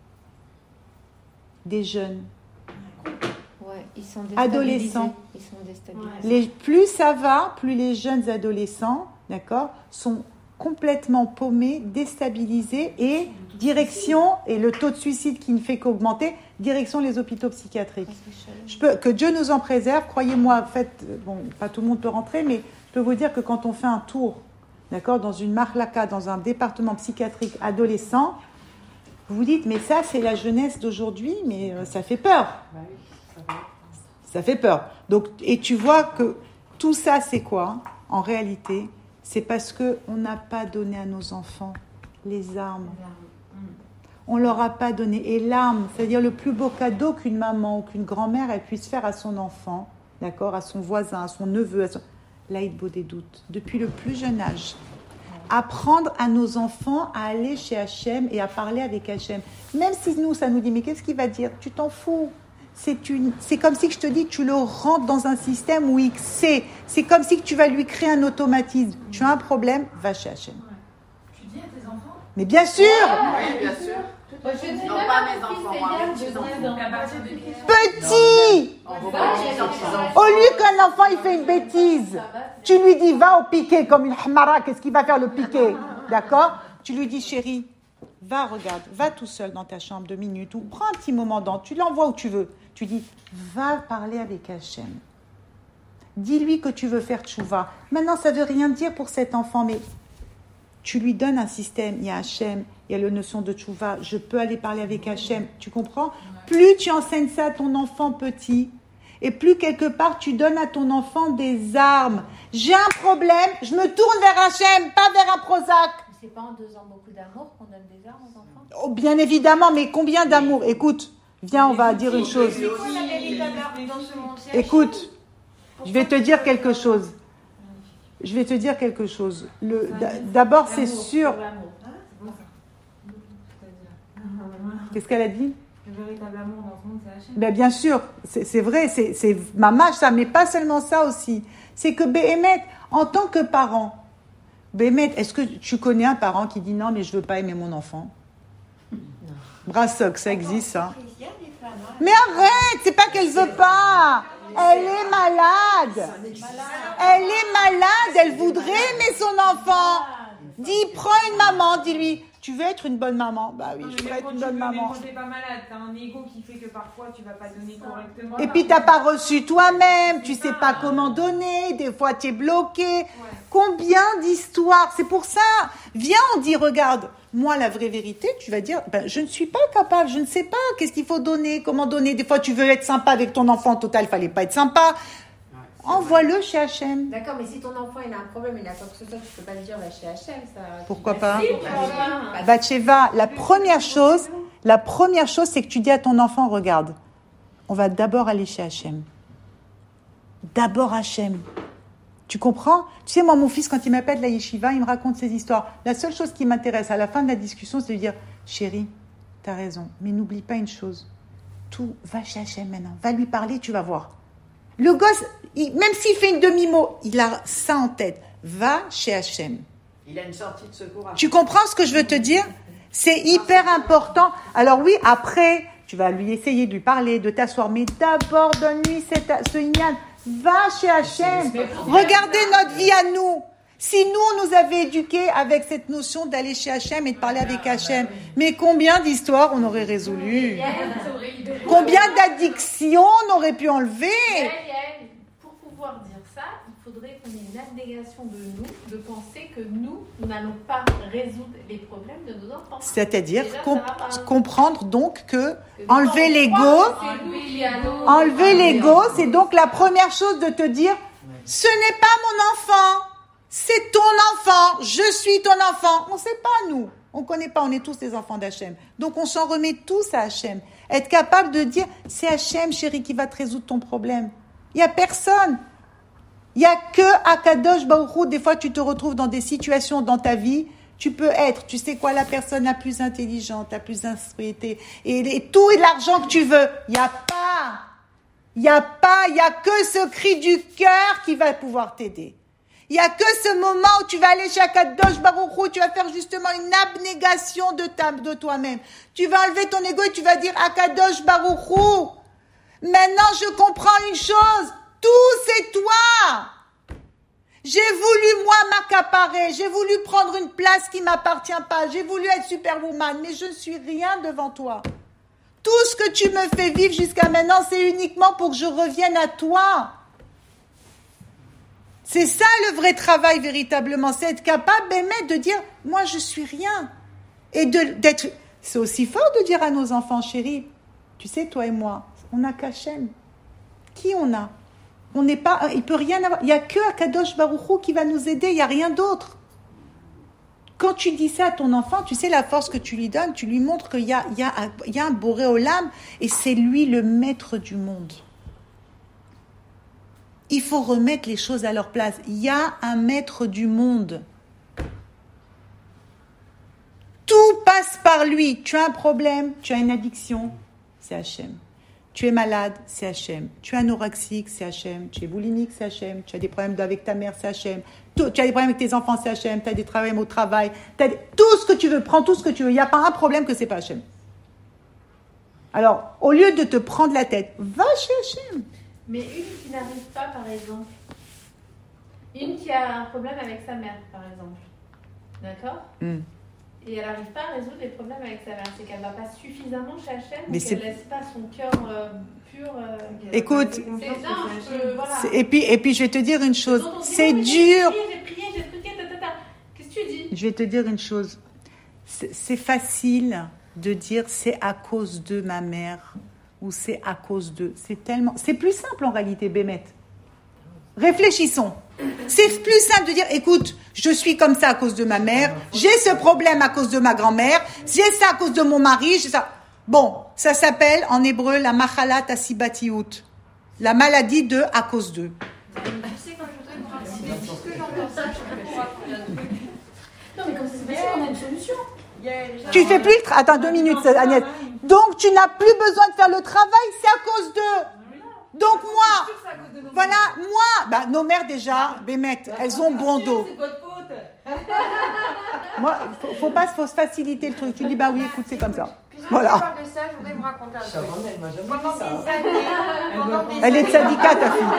A: Des jeunes.
G: Ouais, ils sont
A: adolescents.
G: Ils sont déstabilisés.
A: Les, plus ça va, plus les jeunes adolescents, d'accord, sont complètement paumés, déstabilisés et direction, et le taux de suicide qui ne fait qu'augmenter, direction les hôpitaux psychiatriques. Je peux, que Dieu nous en préserve, croyez-moi, faites, bon, pas tout le monde peut rentrer, mais je peux vous dire que quand on fait un tour, d'accord, dans une marlaka, dans un département psychiatrique adolescent, vous vous dites, mais ça, c'est la jeunesse d'aujourd'hui, mais euh, ça fait peur. Ça fait peur. Donc, et tu vois que tout ça, c'est quoi? En réalité, c'est parce qu'on n'a pas donné à nos enfants les armes. On ne leur a pas donné. Et l'arme, c'est-à-dire le plus beau cadeau qu'une maman ou qu'une grand-mère elle puisse faire à son enfant, d'accord, à son voisin, à son neveu, à son... l'Aïd des doutes, depuis le plus jeune âge. Apprendre à nos enfants à aller chez Hachem et à parler avec Hachem. Même si nous, ça nous dit, mais qu'est-ce qu'il va dire? Tu t'en fous. C'est, une, c'est comme si je te dis, tu le rentres dans un système où il sait. C'est comme si tu vas lui créer un automatisme. Tu as un problème, va chez Hachem.
F: Tu dis à tes enfants?
A: Mais bien sûr.
H: Oui, bien sûr.
B: Moi, je dis
H: Non,
B: même
H: pas
B: à
H: mes
B: mon fils,
H: enfants,
B: c'est
H: moi,
B: bien
H: mes
B: de
H: petits-enfants.
B: dire
F: À partir de qui?
A: Petit.
H: On va chez les petits-enfants.
A: Au lieu qu'un enfant il fait une bêtise, tu lui dis va au piquet comme une hamara, qu'est-ce qu'il va faire le piquet? D'accord? Tu lui dis chérie, va regarde, va tout seul dans ta chambre deux minutes ou prends un petit moment dans, tu l'envoies où tu veux. Tu dis va parler avec Hachem. Dis-lui que tu veux faire tchouva. Maintenant ça veut rien dire pour cet enfant, mais tu lui donnes un système, il y a Hachem, il y a la notion de tchouva, je peux aller parler avec Hachem, tu comprends? Plus tu enseignes ça à ton enfant petit, et plus quelque part tu donnes à ton enfant des armes. J'ai un problème, je me tourne vers Hachem, pas vers un Prozac.
G: C'est pas en dosant beaucoup d'amour qu'on donne des armes aux enfants?
A: Oh, bien évidemment, mais combien d'amour? Écoute, viens, on va dire une chose.
E: C'est quoi la véritable arme dans ce monde? C'est
A: Écoute, je vais te dire quelque chose. Je vais te dire quelque chose. Le, d'abord, c'est sûr. Qu'est-ce qu'elle a dit?
F: Le véritable amour dans ce monde, c'est Hachem.
A: Ben bien sûr, c'est, c'est vrai, c'est, c'est mamache ça, mais pas seulement ça aussi. C'est que Béhémet, en tant que parent, Bémet, est-ce que tu connais un parent qui dit non, mais je veux pas aimer mon enfant? Brassoc, ça existe, ça. Mais arrête, c'est pas qu'elle veut pas. Elle est malade. Elle est malade, elle voudrait aimer son enfant. Dis, prends une maman, dis-lui, tu veux être une bonne maman? Bah oui,
F: Non,
A: je veux
F: mais
A: être
F: quand
A: une
F: tu
A: bonne
F: veux,
A: maman.
F: Même quand t'es pas malade, t'as un ego qui fait que parfois tu vas pas donner correctement.
A: Et puis t'as pas reçu toi-même, tu sais pas comment donner, des fois tu es bloqué.
F: Ouais.
A: Combien d'histoires? C'est pour ça, viens, on dit, regarde, moi la vraie vérité, tu vas dire, ben, je ne suis pas capable, je ne sais pas, qu'est-ce qu'il faut donner, comment donner. Des fois tu veux être sympa avec ton enfant, total, fallait pas être sympa. Envoie-le chez H et M.
I: D'accord, mais si ton enfant il a un problème, il a quoi que ce soit, tu peux pas lui dire va chez H et M, ça.
A: Pourquoi pas?
B: Si, tu vas.
A: Batsheva, la première chose, la première chose, c'est que tu dis à ton enfant, regarde, on va d'abord aller chez H et M. D'abord H et M. Tu comprends? Tu sais, moi, mon fils, quand il m'appelle de la yeshiva, il me raconte ses histoires. La seule chose qui m'intéresse à la fin de la discussion, c'est de lui dire, chérie, t'as raison, mais n'oublie pas une chose. Tout, va chez H et M maintenant. Va lui parler, tu vas voir. Le gosse, il, même s'il fait une demi-mot, il a ça en tête. Va chez H et M.
C: Il a une sortie de secours. À
A: Tu comprends ce que je veux te dire? C'est hyper important. Alors oui, après, tu vas lui essayer de lui parler, de t'asseoir, mais d'abord donne-lui cette, ce ignan. Va chez H et M. Regardez notre vie à nous. Si nous, on nous avait éduqués avec cette notion d'aller chez H et M et de parler avec H et M, mais combien d'histoires on aurait résolu? Combien d'addictions on aurait pu enlever?
B: Yael, Yael, pour pouvoir dire ça, il faudrait qu'on ait une abnégation de nous, de penser que nous, nous n'allons pas résoudre les problèmes de nos enfants.
A: C'est-à-dire
B: Déjà,
A: comp-
B: ça va pas.
A: comprendre donc que
B: Que
A: enlever
B: nous, on
A: l'ego,
B: croit que c'est nous qui allons-
A: enlever l'ego, c'est donc la première chose de te dire, ce n'est pas mon enfant, c'est ton enfant, je suis ton enfant. On ne sait pas, nous. On ne connaît pas, on est tous des enfants d'H et M. Donc on s'en remet tous à H et M. Être capable de dire, c'est H et M, chérie, qui va te résoudre ton problème. Il n'y a personne. Il n'y a que Akadosh Baruch Hu. Des fois, tu te retrouves dans des situations dans ta vie, tu peux être, tu sais quoi, la personne la plus intelligente, la plus instruite, et, et tout et l'argent que tu veux. Il n'y a pas. Il n'y a pas, il n'y a que ce cri du cœur qui va pouvoir t'aider. Il n'y a que ce moment où tu vas aller chez Akadosh Baruch Hu, tu vas faire justement une abnégation de, ta, de toi-même. Tu vas enlever ton ego et tu vas dire Akadosh Baruch Hu. Maintenant, je comprends une chose. Tout, c'est toi. J'ai voulu, moi, m'accaparer. J'ai voulu prendre une place qui ne m'appartient pas. J'ai voulu être superwoman, mais je ne suis rien devant toi. Tout ce que tu me fais vivre jusqu'à maintenant, c'est uniquement pour que je revienne à toi. C'est ça le vrai travail véritablement, c'est être capable même de dire, moi je suis rien. Et de, d'être, c'est aussi fort de dire à nos enfants, chéris, tu sais, toi et moi, on n'a qu'Hachem. Qui on a? On n'est pas, il peut rien avoir. Il n'y a que Akadosh Baruch Hu qui va nous aider, il n'y a rien d'autre. Quand tu dis ça à ton enfant, tu sais la force que tu lui donnes, tu lui montres qu'il y a, il y a, il y a un Boré Olam et c'est lui le maître du monde. Il faut remettre les choses à leur place. Il y a un maître du monde. Tout passe par lui. Tu as un problème, tu as une addiction, c'est Hachem. Tu es malade, c'est Hachem. Tu es anorexique, c'est Hachem. Tu es boulimique, c'est Hachem. Tu as des problèmes avec ta mère, c'est Hachem. Tu as des problèmes avec tes enfants, c'est Hachem. Tu as des problèmes au travail. T'as des... Tout ce que tu veux, prends tout ce que tu veux. Il n'y a pas un problème que c'est pas Hachem. Alors, au lieu de te prendre la tête, va chez Hachem.
B: Mais une qui n'arrive pas, par exemple, une qui a un problème avec sa mère, par exemple, d'accord
A: mm.
B: Et elle n'arrive pas à résoudre les problèmes avec sa mère, c'est qu'elle ne va pas suffisamment chez Hachem,
A: Mais
B: qu'elle
A: c'est...
B: ne laisse pas son cœur euh, pur. Euh,
A: Écoute,
B: c'est, non, je, voilà.
A: et, puis, et puis je vais te dire une chose, c'est
B: dit,
A: dur.
B: J'ai prié, j'ai prié, j'ai prié, ta, ta, ta. Qu'est-ce que tu dis?
A: Je vais te dire une chose, c'est, c'est facile de dire c'est à cause de ma mère. Ou c'est à cause de... C'est tellement... C'est plus simple en réalité, Bémet. Réfléchissons. C'est plus simple de dire, écoute, je suis comme ça à cause de ma mère, j'ai ce problème à cause de ma grand-mère, j'ai ça à cause de mon mari, j'ai ça... Bon, ça s'appelle en hébreu la machalat asibatiout, la maladie de à cause d'eux.
E: Tu sais, quand je voudrais participer, puisque j'entends ça, je comprends pas.
D: Non, mais comme c'est facile, on a une solution.
A: Tu fais plus le tra- Attends deux minutes, Agnès. Donc tu n'as plus besoin de faire le travail, c'est à cause d'eux. Donc moi, voilà, moi, bah, nos mères déjà, Bémet, elles ont bon dos.
F: C'est votre faute.
A: Moi, faut, faut pas faut se faciliter le truc. Tu dis, bah oui, écoute, c'est comme ça.
E: Puisque
A: Voilà.
E: on parle de ça, je voudrais vous raconter un truc.
C: Sharon, elle m'a jamais
E: Pendant
C: dit ça.
E: des années, pendant des
A: Elle est de
E: années-
A: syndicat, ta fille.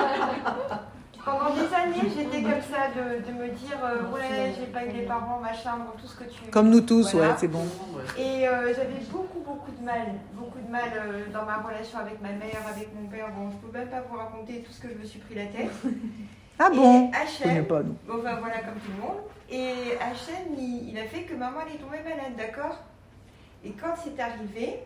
E: Pendant des années, j'étais comme ça de, de me dire euh, ouais, j'ai pas eu les parents, machin, bon, tout ce que tu.
A: Comme nous tous,
E: Voilà.
A: ouais, c'est bon.
E: Et euh, j'avais beaucoup, beaucoup de mal, beaucoup de mal euh, dans ma relation avec ma mère, avec mon père. Bon, je peux même pas vous raconter tout ce que je me suis pris la tête.
A: Ah bon?
E: Et
A: Je connais
E: H M,
A: pas, nous.
E: bon, enfin voilà, comme tout le monde. Et H M, il, il a fait que maman elle est tombée malade, d'accord? Et quand c'est arrivé,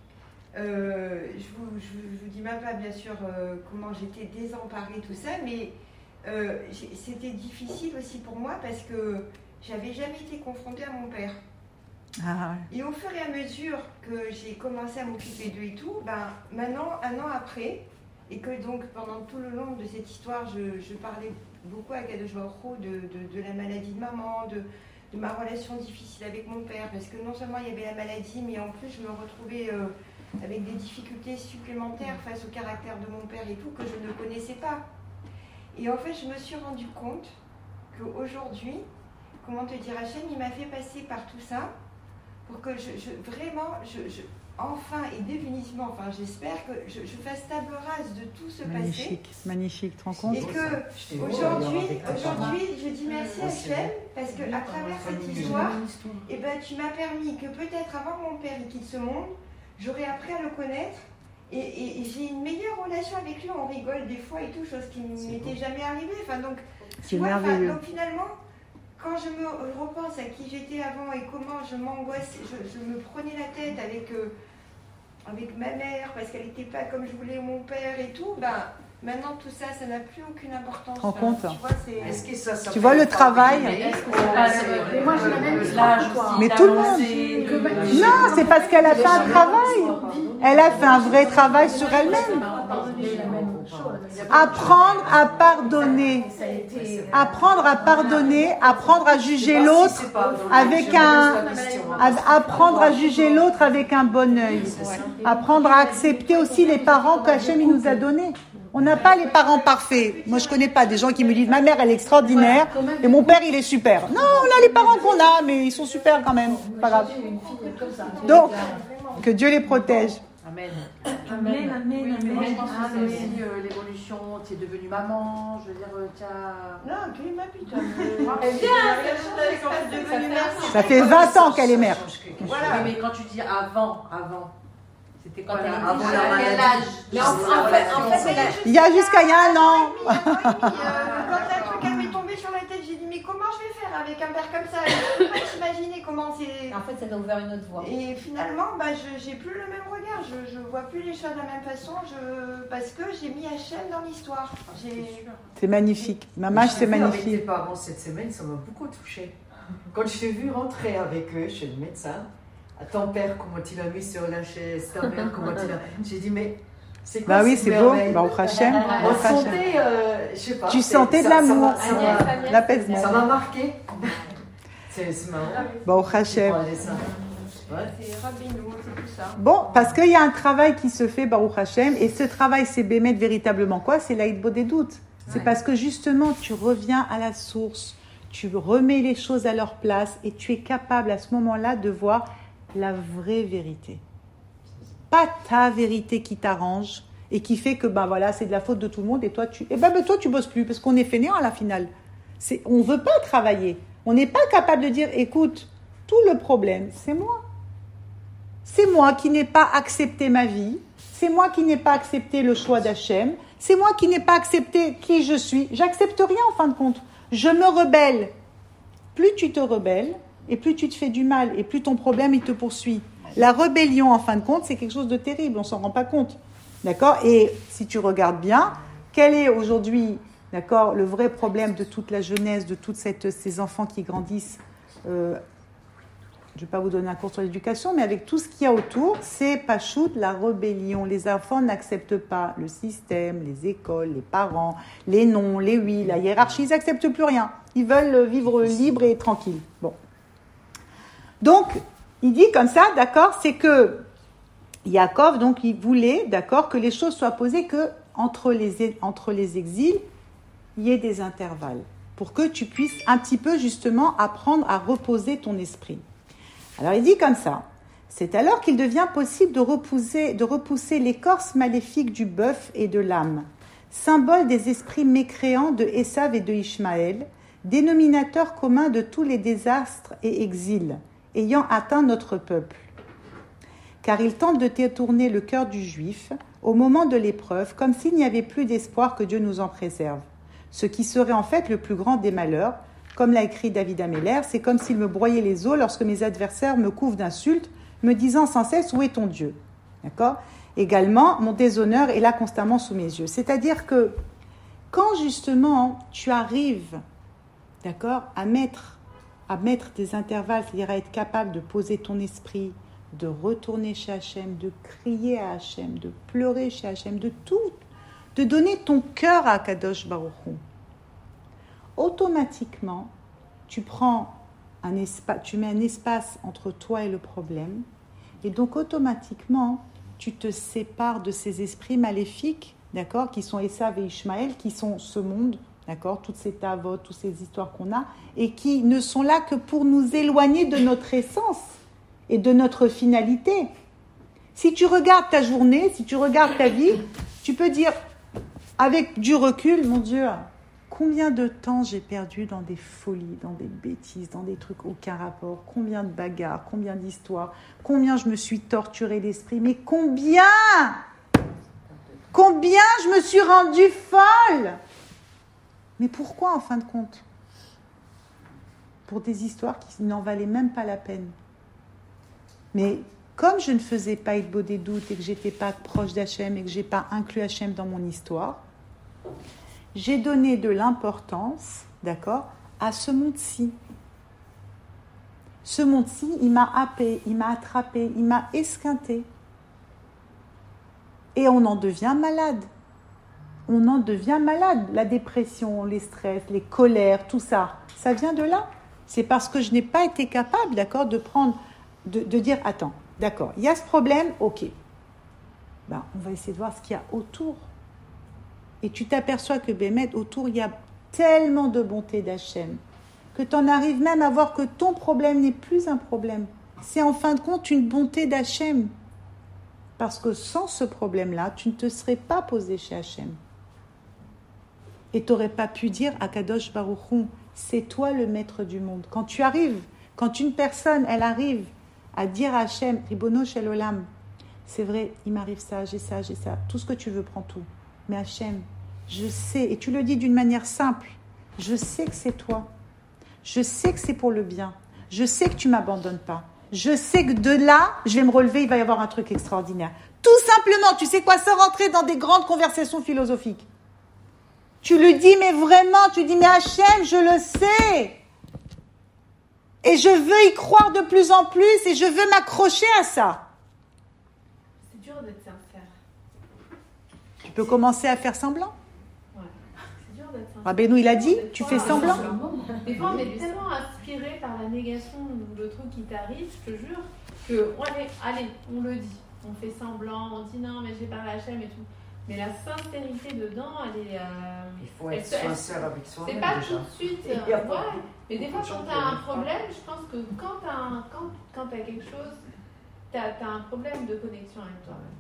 E: euh, je, vous, je, vous- je vous dis même pas bien sûr euh, comment j'étais désemparée, tout ça, mais euh, j'ai- c'était difficile aussi pour moi parce que j'avais jamais été confrontée à mon père.
A: Ah,
E: Et au fur et à mesure que j'ai commencé à m'occuper d'eux et tout, ben, maintenant, un an après, et que donc pendant tout le long de cette histoire, je, je parlais beaucoup à Gadojwaro de, de, de la maladie de maman, de, de ma relation difficile avec mon père, parce que non seulement il y avait la maladie, mais en plus je me retrouvais euh, avec des difficultés supplémentaires face au caractère de mon père et tout, que je ne connaissais pas. Et en fait, je me suis rendu compte qu'aujourd'hui, comment te dire, Hachem, il m'a fait passer par tout ça pour que je, je vraiment, je, je, enfin et définitivement, enfin j'espère que je, je fasse table rase de tout ce passé.
A: magnifique, magnifique, tu te rends compte?
E: Et que aujourd'hui, aujourd'hui, je dis merci à Hachem parce que à travers cette histoire, eh ben, tu m'as permis que peut-être avant que mon père il quitte ce monde, j'aurais appris à le connaître et, et- et j'ai une meilleure relation avec lui. On rigole des fois et tout, chose qui ne m'était jamais arrivée. Enfin donc,
A: C'est
E: tu vois, enfin,
A: merveilleux.
E: donc finalement, quand je me repense à qui j'étais avant et comment je m'angoissais, je, je me prenais la tête avec, euh, avec ma mère parce qu'elle n'était pas comme je voulais, mon père et tout, ben maintenant tout ça, ça n'a plus aucune importance.
A: Te rends
E: Enfin,
A: compte?
E: tu vois, c'est...
C: Est-ce que ça, ça
A: Tu vois
C: fait
A: le
C: pas
A: travail?
C: partie de-
D: Ah, mais moi, j'ai la même histoire que toi.
A: Mais tout le monde. Non, c'est parce qu'elle a fait un travail. Elle a fait un vrai travail sur elle-même. Apprendre à pardonner. Apprendre à pardonner, apprendre à juger l'autre avec un... à- Apprendre à juger l'autre avec un bon œil. Apprendre à accepter aussi les parents qu'Hachem il nous a donnés. On n'a pas les parents parfaits. Moi, je connais pas des gens qui me disent ma mère elle est extraordinaire et mon père il est super. Non, on a les parents qu'on a, mais ils sont super quand même. Pas grave. Donc, que Dieu les protège.
J: Amen.
F: Amen, amen,
J: Mais moi, je
F: amen.
J: pense que c'est aussi euh, l'évolution. Tu es devenue maman. Je veux dire, euh, tu as.
E: Non, tu es ma putain.
A: Ça fait vingt ans qu'elle est mère.
J: Voilà. Oui, mais quand tu dis avant, avant, c'était quoi
G: Quand
J: là,
G: elle
J: avant
G: était
J: la
G: jeune,
J: maladie?
G: quel âge?
J: Mais
E: en- en fait- en fait, elle a-
A: Il y a jusqu'à il y a un an.
E: Euh, quand la truc elle m'est tombée sur la tête, j'ai dit mais comment je vais faire avec un père comme ça? Je peux pas t'imaginer comment c'est.
I: En fait, ça t'a ouvert une autre voie.
E: Et finalement, bah, je j'ai plus le même regard, je, je vois plus les choses de la même façon, je, parce que j'ai mis Hachem dans l'histoire. J'ai-
A: C'est magnifique. Maman, c'est
C: Je t'ai vu Avec tes
A: magnifique.
C: parents cette semaine, ça m'a beaucoup touchée. Quand je t'ai vu rentrer avec eux chez le médecin, à ton père, comment il a mis sur la chaise, ta mère, comment il a. J'ai dit, mais c'est quoi
A: Bah oui,
C: cette
A: c'est beau.
C: merveille?
A: Baruch Hashem.
C: On
A: Baruch Hashem.
C: sentait, euh, je sais pas.
A: Tu
C: c'est-
A: sentais de
C: ça- ça
A: l'amour,
C: m'a- ça m'a-
A: l'apaisement.
C: Ça m'a marqué. C'est c'est marrant.
A: Baruch Hashem.
C: Ouais, ça. Ouais.
E: C'est Rabbeinu, c'est tout ça.
A: Bon, parce qu'il y a un travail qui se fait, Baruch Hashem, et ce travail, c'est bémet véritablement quoi? C'est l'aïdbo des doutes. C'est
C: Ouais.
A: parce que justement, tu reviens à la source, tu remets les choses à leur place, et tu es capable à ce moment-là de voir la vraie vérité. Pas ta vérité qui t'arrange, et qui fait que, ben voilà, c'est de la faute de tout le monde, et toi, tu, eh ben, ben, toi, tu bosses plus, parce qu'on est fainéant à la finale. C'est, on veut pas travailler. On n'est pas capable de dire, écoute, tout le problème, c'est moi. C'est moi qui n'ai pas accepté ma vie. C'est moi qui n'ai pas accepté le choix d'Hachem. C'est moi qui n'ai pas accepté qui je suis. J'accepte rien en fin de compte. Je me rebelle. Plus tu te rebelles, et plus tu te fais du mal, et plus ton problème il te poursuit. La rébellion, en fin de compte, c'est quelque chose de terrible. On s'en rend pas compte. D'accord? Et si tu regardes bien, quel est aujourd'hui, d'accord, le vrai problème de toute la jeunesse, de tous ces enfants qui grandissent euh, je ne vais pas vous donner un cours sur l'éducation, mais avec tout ce qu'il y a autour, c'est pachout, la rébellion. Les enfants n'acceptent pas le système, les écoles, les parents, les noms, les oui, la hiérarchie, ils n'acceptent plus rien. Ils veulent vivre libre et tranquille. Bon. Donc, il dit comme ça, d'accord, c'est que Yaakov, donc, il voulait, d'accord, que les choses soient posées que entre les, entre les exils, il y ait des intervalles. pour que tu puisses un petit peu justement apprendre à reposer ton esprit. Alors il dit comme ça, c'est alors qu'il devient possible de repousser, de repousser l'écorce maléfique du bœuf et de l'âme, symbole des esprits mécréants de Esav et de Ishmaël, dénominateur commun de tous les désastres et exils ayant atteint notre peuple. Car il tente de détourner le cœur du juif au moment de l'épreuve, comme s'il n'y avait plus d'espoir que Dieu nous en préserve. Ce qui serait en fait le plus grand des malheurs, comme l'a écrit David Ameller, c'est comme s'il me broyait les os lorsque mes adversaires me couvrent d'insultes, me disant sans cesse « Où est ton Dieu ?» D'accord ? Également, mon déshonneur est là constamment sous mes yeux. C'est-à-dire que quand justement tu arrives, d'accord, à mettre, à mettre des intervalles, c'est-à-dire à être capable de poser ton esprit, de retourner chez Hachem, de crier à Hachem, de pleurer chez Hachem, de tout, de donner ton cœur à Kadosh Baruch Hu, automatiquement, tu prends un espace, tu mets un espace entre toi et le problème, et donc automatiquement, tu te sépares de ces esprits maléfiques, d'accord, qui sont Esav et Ishmaël, qui sont ce monde, d'accord, toutes ces tavotes, toutes ces histoires qu'on a, et qui ne sont là que pour nous éloigner de notre essence et de notre finalité. Si tu regardes ta journée, si tu regardes ta vie, tu peux dire, avec du recul, mon Dieu, combien de temps j'ai perdu dans des folies, dans des bêtises, dans des trucs aucun rapport, combien de bagarres, combien d'histoires, combien je me suis torturé l'esprit, mais combien, combien je me suis rendue folle. Mais pourquoi en fin de compte ? Pour des histoires qui n'en valaient même pas la peine. Mais comme je ne faisais pas Hilbot des doutes et que je n'étais pas proche d'Hachem et que je n'ai pas inclus Hachem dans mon histoire, j'ai donné de l'importance, d'accord, à ce monde-ci. Ce monde-ci, il m'a happé, il m'a attrapé, il m'a esquinté. Et on en devient malade. On en devient malade. La dépression, les stress, les colères, tout ça, ça vient de là. C'est parce que je n'ai pas été capable, d'accord, de prendre, de, de dire, attends, d'accord, il y a ce problème, ok. Ben, on va essayer de voir ce qu'il y a autour. Et tu t'aperçois que, Bémet, autour, il y a tellement de bonté d'Hachem que tu en arrives même à voir que ton problème n'est plus un problème. C'est en fin de compte une bonté d'Hachem. Parce que sans ce problème-là, tu ne te serais pas posé chez Hachem. Et tu n'aurais pas pu dire à Kadosh Baruch Hu, c'est toi le maître du monde. Quand tu arrives, quand une personne, elle arrive à dire à Hachem, Ribono Shel Olam, c'est vrai, il m'arrive ça, j'ai ça, j'ai ça, tout ce que tu veux, prends tout. Mais Hachem, je sais, et tu le dis d'une manière simple, je sais que c'est toi. Je sais que c'est pour le bien. Je sais que tu ne m'abandonnes pas. Je sais que de là, je vais me relever, il va y avoir un truc extraordinaire. Tout simplement, tu sais quoi, sans rentrer dans des grandes conversations philosophiques. Tu le dis, mais vraiment, tu dis, mais Hachem, je le sais. Et je veux y croire de plus en plus et je veux m'accrocher à ça.
B: C'est dur d'être sincère.
A: Tu peux commencer à faire semblant.
B: Ouais, c'est dur d'être sincère.
A: Rabbeinu, il a dit, tu fais
B: fois,
A: semblant.
B: Des fois, on est tellement inspiré par la négation de trucs qui t'arrivent, je te jure, que allez, allez, on le dit. On fait semblant, on dit non, mais j'ai parlé à Hachem et tout. Mais la sincérité dedans, elle est... Euh,
C: il faut être
B: elle,
C: sincère avec soi-même.
B: C'est pas
C: déjà.
B: tout de suite... Euh, ouais, mais des fois, quand tu as un problème, je pense que quand tu as, quand, quand t'as quelque chose, tu as un problème de connexion avec toi-même.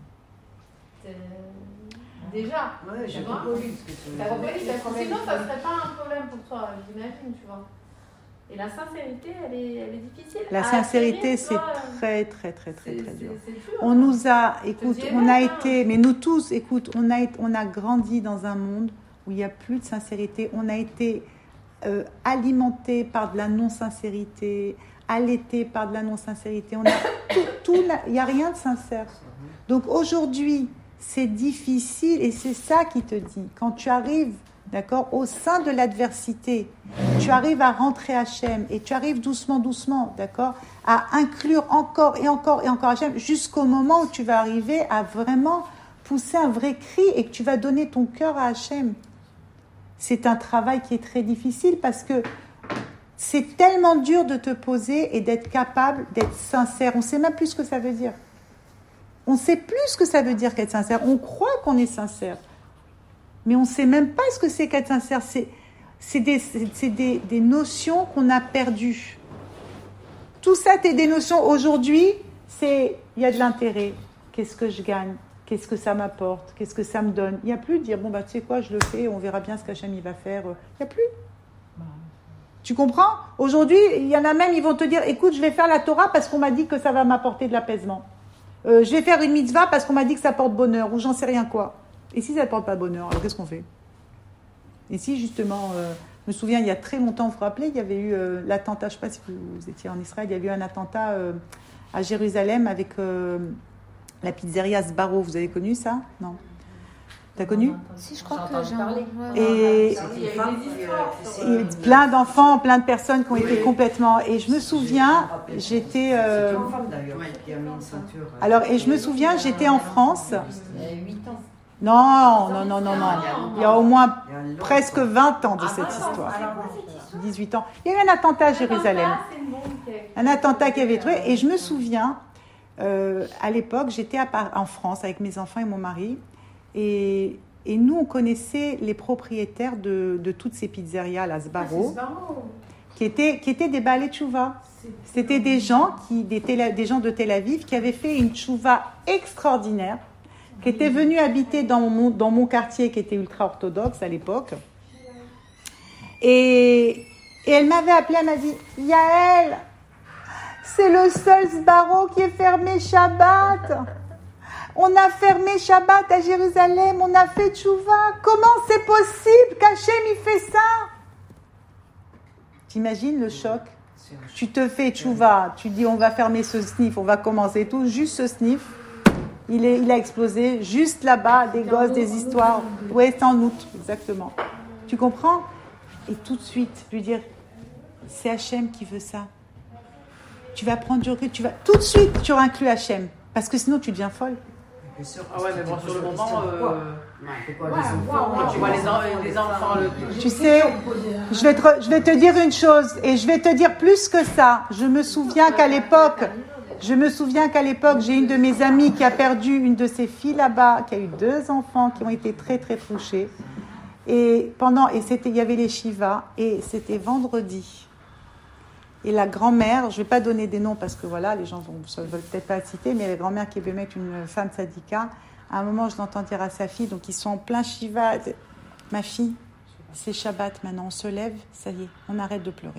B: Déjà.
C: Ouais, j'ai
B: compris ce que tu veux dire. Sinon, ça ne serait pas un problème pour toi, j'imagine, tu vois. Et la sincérité, elle est, elle est difficile.
A: La
B: à
A: sincérité,
B: acquérir,
A: c'est
B: toi,
A: très, très, très, très,
B: c'est,
A: très dur.
B: C'est, c'est dur.
A: On nous a, écoute,
B: dis
A: on a
B: même,
A: été, mais nous tous, écoute, on a, on a grandi dans un monde où il n'y a plus de sincérité. On a été euh, alimenté par de la non-sincérité, allaité par de la non-sincérité. On a tout, tout, il n'y a rien de sincère. Donc aujourd'hui, c'est difficile et c'est ça qui te dit. Quand tu arrives, d'accord, au sein de l'adversité, tu arrives à rentrer Hachem et tu arrives doucement, doucement, d'accord, à inclure encore et encore et encore Hachem jusqu'au moment où tu vas arriver à vraiment pousser un vrai cri et que tu vas donner ton cœur à Hachem. C'est un travail qui est très difficile parce que c'est tellement dur de te poser et d'être capable d'être sincère. On ne sait même plus ce que ça veut dire. On ne sait plus ce que ça veut dire qu'être sincère. On croit qu'on est sincère. Mais on ne sait même pas ce que c'est qu'être sincère. C'est, c'est des, c'est, c'est des, des notions qu'on a perdues. Tout ça, c'est des notions. Aujourd'hui, c'est, il y a de l'intérêt. Qu'est-ce que je gagne? Qu'est-ce que ça m'apporte? Qu'est-ce que ça me donne? Il n'y a plus de dire, bon, bah, tu sais quoi, je le fais, on verra bien ce qu'Hachem il va faire. Il n'y a plus. Tu comprends? Aujourd'hui, il y en a même, ils vont te dire, écoute, je vais faire la Torah parce qu'on m'a dit que ça va m'apporter de l'apaisement. Euh, je vais faire une mitzvah parce qu'on m'a dit que ça porte bonheur, ou j'en sais rien quoi. Et si ça ne porte pas bonheur, alors qu'est-ce qu'on fait? Et si justement, euh, je me souviens, il y a très longtemps, vous vous rappelez, il y avait eu euh, l'attentat, je ne sais pas si vous, vous étiez en Israël, il y avait eu un attentat euh, à Jérusalem avec euh, la pizzeria Sbarro. Vous avez connu ça? Non. T'as connu?
G: Si, je crois que j'en parlé.
A: Et, et plein d'enfants, plein de personnes qui ont été complètement. Et je me souviens, j'étais. Euh, alors, et je me souviens, j'étais en France.
I: Il y a huit ans.
A: Non, non, non, non, non. Il y a au moins presque vingt ans de cette histoire. dix-huit ans. Il y a eu un attentat à Jérusalem. Un attentat qui avait été tué. Et je me souviens, euh, à l'époque, j'étais à Par- en France avec mes enfants et mon mari. Et, et nous, on connaissait les propriétaires de, de toutes ces pizzerias, la Sbarro, ah, qui, étaient, qui étaient des Baalei Tchouva. C'était des gens, qui, des, Tel, des gens de Tel Aviv qui avaient fait une tchouva extraordinaire, qui étaient venus habiter dans mon, dans mon quartier, qui était ultra-orthodoxe à l'époque. Et, et elle m'avait appelée, elle m'a dit « Yael, c'est le seul Sbarro qui est fermé Shabbat !» On a fermé Shabbat à Jérusalem, on a fait tchouva. Comment c'est possible qu'Hachem il fait ça? T'imagines le choc? Tu te fais tchouva, tu dis on va fermer ce sniff, on va commencer tout, juste ce sniff, il, est, il a explosé, juste là-bas, des gosses, des histoires. Oui, c'est en août, exactement. Tu comprends? Et tout de suite, lui dire, c'est Hachem qui veut ça. Tu vas prendre du recul, tu vas tout de suite, tu inclus Hachem, parce que sinon tu deviens folle.
J: Ah ouais, mais bon, sur le moment, euh... ouais, ouais, tu vois les, en, les enfants... Le...
A: Tu sais, je vais, te, je vais te dire une chose, et je vais te dire plus que ça. Je me souviens qu'à l'époque, je me souviens qu'à l'époque, j'ai une de mes amies qui a perdu une de ses filles là-bas, qui a eu deux enfants qui ont été très, très touchés. Et pendant, et c'était, il y avait les Shivas, et c'était vendredi. Et la grand-mère, je ne vais pas donner des noms parce que voilà, les gens ne veulent peut-être pas citer, mais la grand-mère qui veut mettre une femme sadika, à un moment, je l'entends dire à sa fille, donc ils sont en plein Shiva. Ma fille, c'est Shabbat maintenant, on se lève, ça y est, on arrête de pleurer.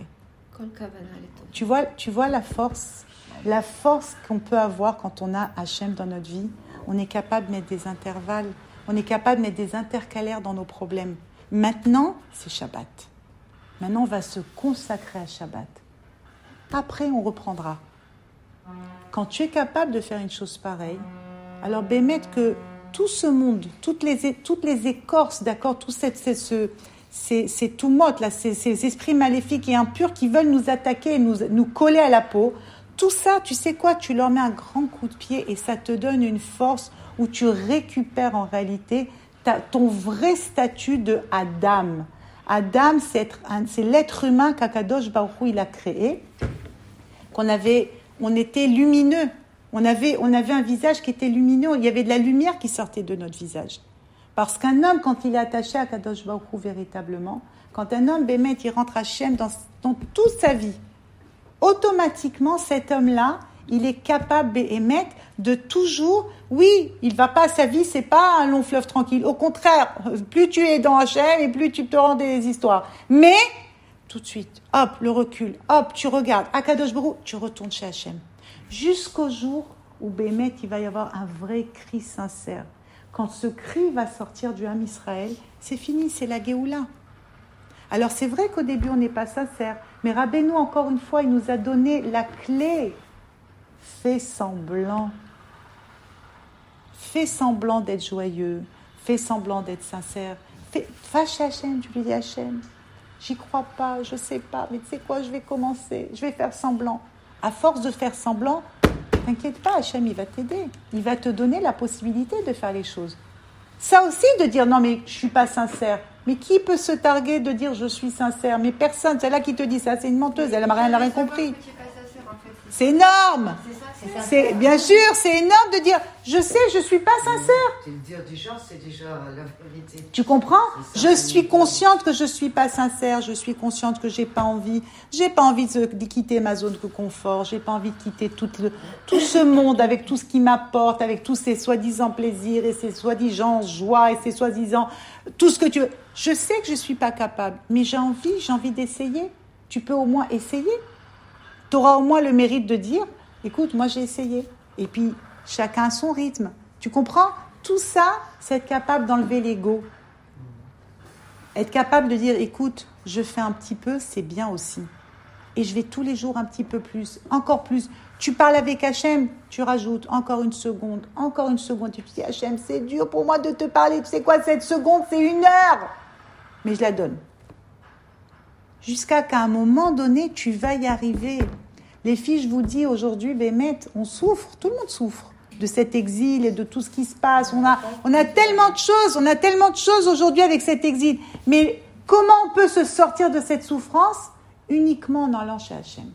A: Tu vois, tu vois la force, la force qu'on peut avoir quand on a Hachem dans notre vie. On est capable de mettre des intervalles, on est capable de mettre des intercalaires dans nos problèmes. Maintenant, c'est Shabbat. Maintenant, on va se consacrer à Shabbat. Après, on reprendra. Quand tu es capable de faire une chose pareille, alors bémet que tout ce monde, toutes les, toutes les écorces, d'accord, tout cette, cette, ce, ces, ces toumotes, là, ces, ces esprits maléfiques et impurs qui veulent nous attaquer, nous, nous coller à la peau, tout ça, tu sais quoi, tu leur mets un grand coup de pied et ça te donne une force où tu récupères en réalité ta, ton vrai statut de Adam. Adam, c'est, être, c'est l'être humain qu'Akadosh Baruch Hu, il a créé, qu'on avait, on était lumineux, on avait, on avait un visage qui était lumineux, il y avait de la lumière qui sortait de notre visage. Parce qu'un homme, quand il est attaché à Akadosh Baruch Hu véritablement, quand un homme, bémet, il rentre à Hachem dans, dans toute sa vie, automatiquement, cet homme-là, il est capable, bémet, de toujours, oui, il va pas, sa vie, c'est pas un long fleuve tranquille. Au contraire, plus tu es dans Hachem et plus tu te rends des histoires. Mais, tout de suite, hop, le recul, hop, tu regardes, Akadosh Baruch Hu, tu retournes chez Hachem. Jusqu'au jour où, bémet, il va y avoir un vrai cri sincère. Quand ce cri va sortir du Ham Israël, c'est fini, c'est la Géoula. Alors, c'est vrai qu'au début, on n'est pas sincère, mais Rabbeinu, encore une fois, il nous a donné la clé. Fais semblant. Fais semblant d'être joyeux. Fais semblant d'être sincère. Fais, fâche Hachem, tu lui dis Hachem, j'y crois pas, je sais pas, mais tu sais quoi, je vais commencer, je vais faire semblant. À force de faire semblant, t'inquiète pas, Hachem, il va t'aider. Il va te donner la possibilité de faire les choses. Ça aussi, de dire non, mais je suis pas sincère. Mais qui peut se targuer de dire je suis sincère? Mais personne, c'est là qui te dit ça, c'est une menteuse, elle n'a rien, rien compris. C'est énorme.
E: C'est ça, c'est ça.
A: C'est, bien sûr, c'est énorme de dire, je sais, je suis pas sincère.
C: C'est le dire déjà, c'est déjà la vérité.
A: Tu comprends?
C: C'est ça,
A: Je
C: c'est
A: suis
C: une-
A: consciente que je suis pas sincère. Je suis consciente que j'ai pas envie. J'ai pas envie de, de quitter ma zone de confort. J'ai pas envie de quitter tout, le, tout ce monde avec tout ce qui m'apporte, avec tous ces soi-disant plaisirs et ces soi-disant joies et ces soi-disant tout ce que tu veux. Je sais que je suis pas capable, mais j'ai envie, j'ai envie d'essayer. Tu peux au moins essayer. Tu auras au moins le mérite de dire, écoute, moi j'ai essayé. Et puis, chacun a son rythme. Tu comprends? Tout ça, c'est être capable d'enlever l'ego. Être capable de dire, écoute, je fais un petit peu, c'est bien aussi. Et je vais tous les jours un petit peu plus, encore plus. Tu parles avec Hachem, tu rajoutes encore une seconde, encore une seconde. Tu te dis, Hachem, c'est dur pour moi de te parler. Tu sais quoi, cette seconde, c'est une heure. Mais je la donne. Jusqu'à qu'à un moment donné, tu vas y arriver. Les filles, je vous dis aujourd'hui, Bémet, on souffre, tout le monde souffre de cet exil et de tout ce qui se passe. On a, on a tellement de choses, on a tellement de choses aujourd'hui avec cet exil. Mais comment on peut se sortir de cette souffrance? Uniquement en allant chez Hachem.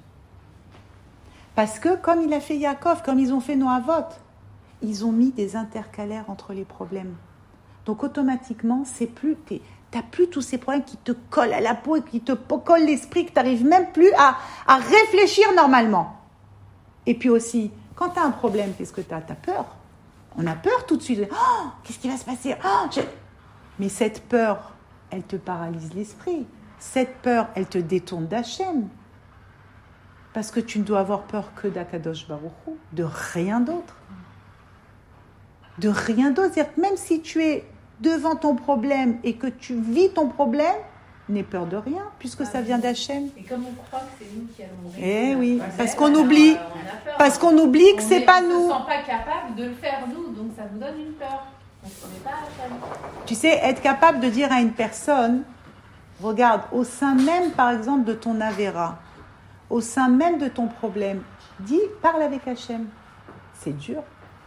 A: Parce que, comme il a fait Yaakov, comme ils ont fait nos avot, ils ont mis des intercalaires entre les problèmes. Donc automatiquement, c'est plus... T'es, tu n'as plus tous ces problèmes qui te collent à la peau et qui te collent l'esprit, que tu n'arrives même plus à, à réfléchir normalement. Et puis aussi, quand tu as un problème, qu'est-ce que tu as? Tu as peur. On a peur tout de suite. Oh, qu'est-ce qui va se passer? Oh, je... Mais cette peur, elle te paralyse l'esprit. Cette peur, elle te détourne d'Hachem. Parce que tu ne dois avoir peur que d'Akadosh Baruch Hu, de rien d'autre. De rien d'autre. C'est-à-dire que même si tu es devant ton problème et que tu vis ton problème, n'aie peur de rien, puisque ça vient d'Hachem.
B: Et comme on croit que c'est nous qui allons mourir.
A: Eh oui,
B: parce,
A: parce qu'on oublie, parce qu'on oublie que c'est pas nous.
B: On ne se sent pas capable de le faire nous, donc ça nous donne une peur. Donc on n'est pas Hachem.
A: Tu sais, être capable de dire à une personne, regarde, au sein même, par exemple, de ton avéra, au sein même de ton problème, dis, parle avec Hachem. C'est dur.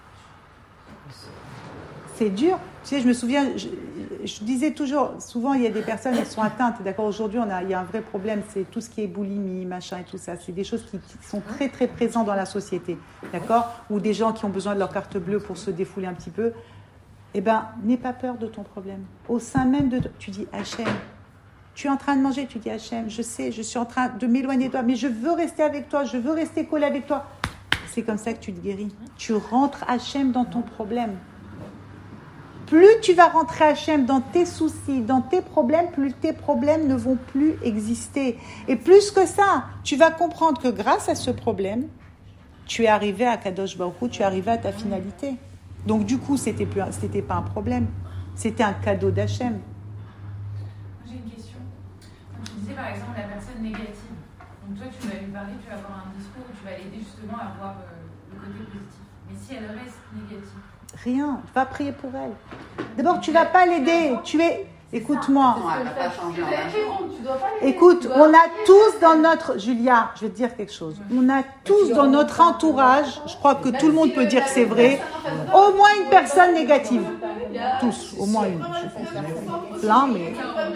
A: C'est dur. Tu sais, je me souviens, je, je disais toujours, souvent il y a des personnes qui sont atteintes, d'accord, aujourd'hui on a, il y a un vrai problème, c'est tout ce qui est boulimie, machin et tout ça, c'est des choses qui, qui sont très très présentes dans la société, d'accord, ou des gens qui ont besoin de leur carte bleue pour se défouler un petit peu. Eh bien, n'aie pas peur de ton problème. Au sein même de... Tu dis, Hachem, tu es en train de manger, tu dis, Hachem, je sais, je suis en train de m'éloigner de toi, mais je veux rester avec toi, je veux rester collé avec toi. C'est comme ça que tu te guéris. Tu rentres Hachem dans ton problème. Plus tu vas rentrer Hachem dans tes soucis, dans tes problèmes, plus tes problèmes ne vont plus exister. Et plus que ça, tu vas comprendre que grâce à ce problème, tu es arrivé à Kadosh Baruch Hu, tu es arrivé à ta finalité. Donc du coup, c'était plus, c'était pas un problème, c'était un cadeau d'Hachem.
F: J'ai une question. Quand tu disais par exemple la personne négative, donc toi tu vas lui parler, tu vas avoir un discours où tu vas l'aider justement à voir euh, le côté positif. Mais si elle reste négative,
A: rien, va prier pour elle. D'abord, tu vas pas l'aider, tu es... Écoute-moi. Écoute, on a tous dans notre... Julia, je vais te dire quelque chose. On a tous dans notre entourage, je crois que tout le monde peut dire que c'est vrai, au moins une personne négative. Tous, au moins une. Plein, mais...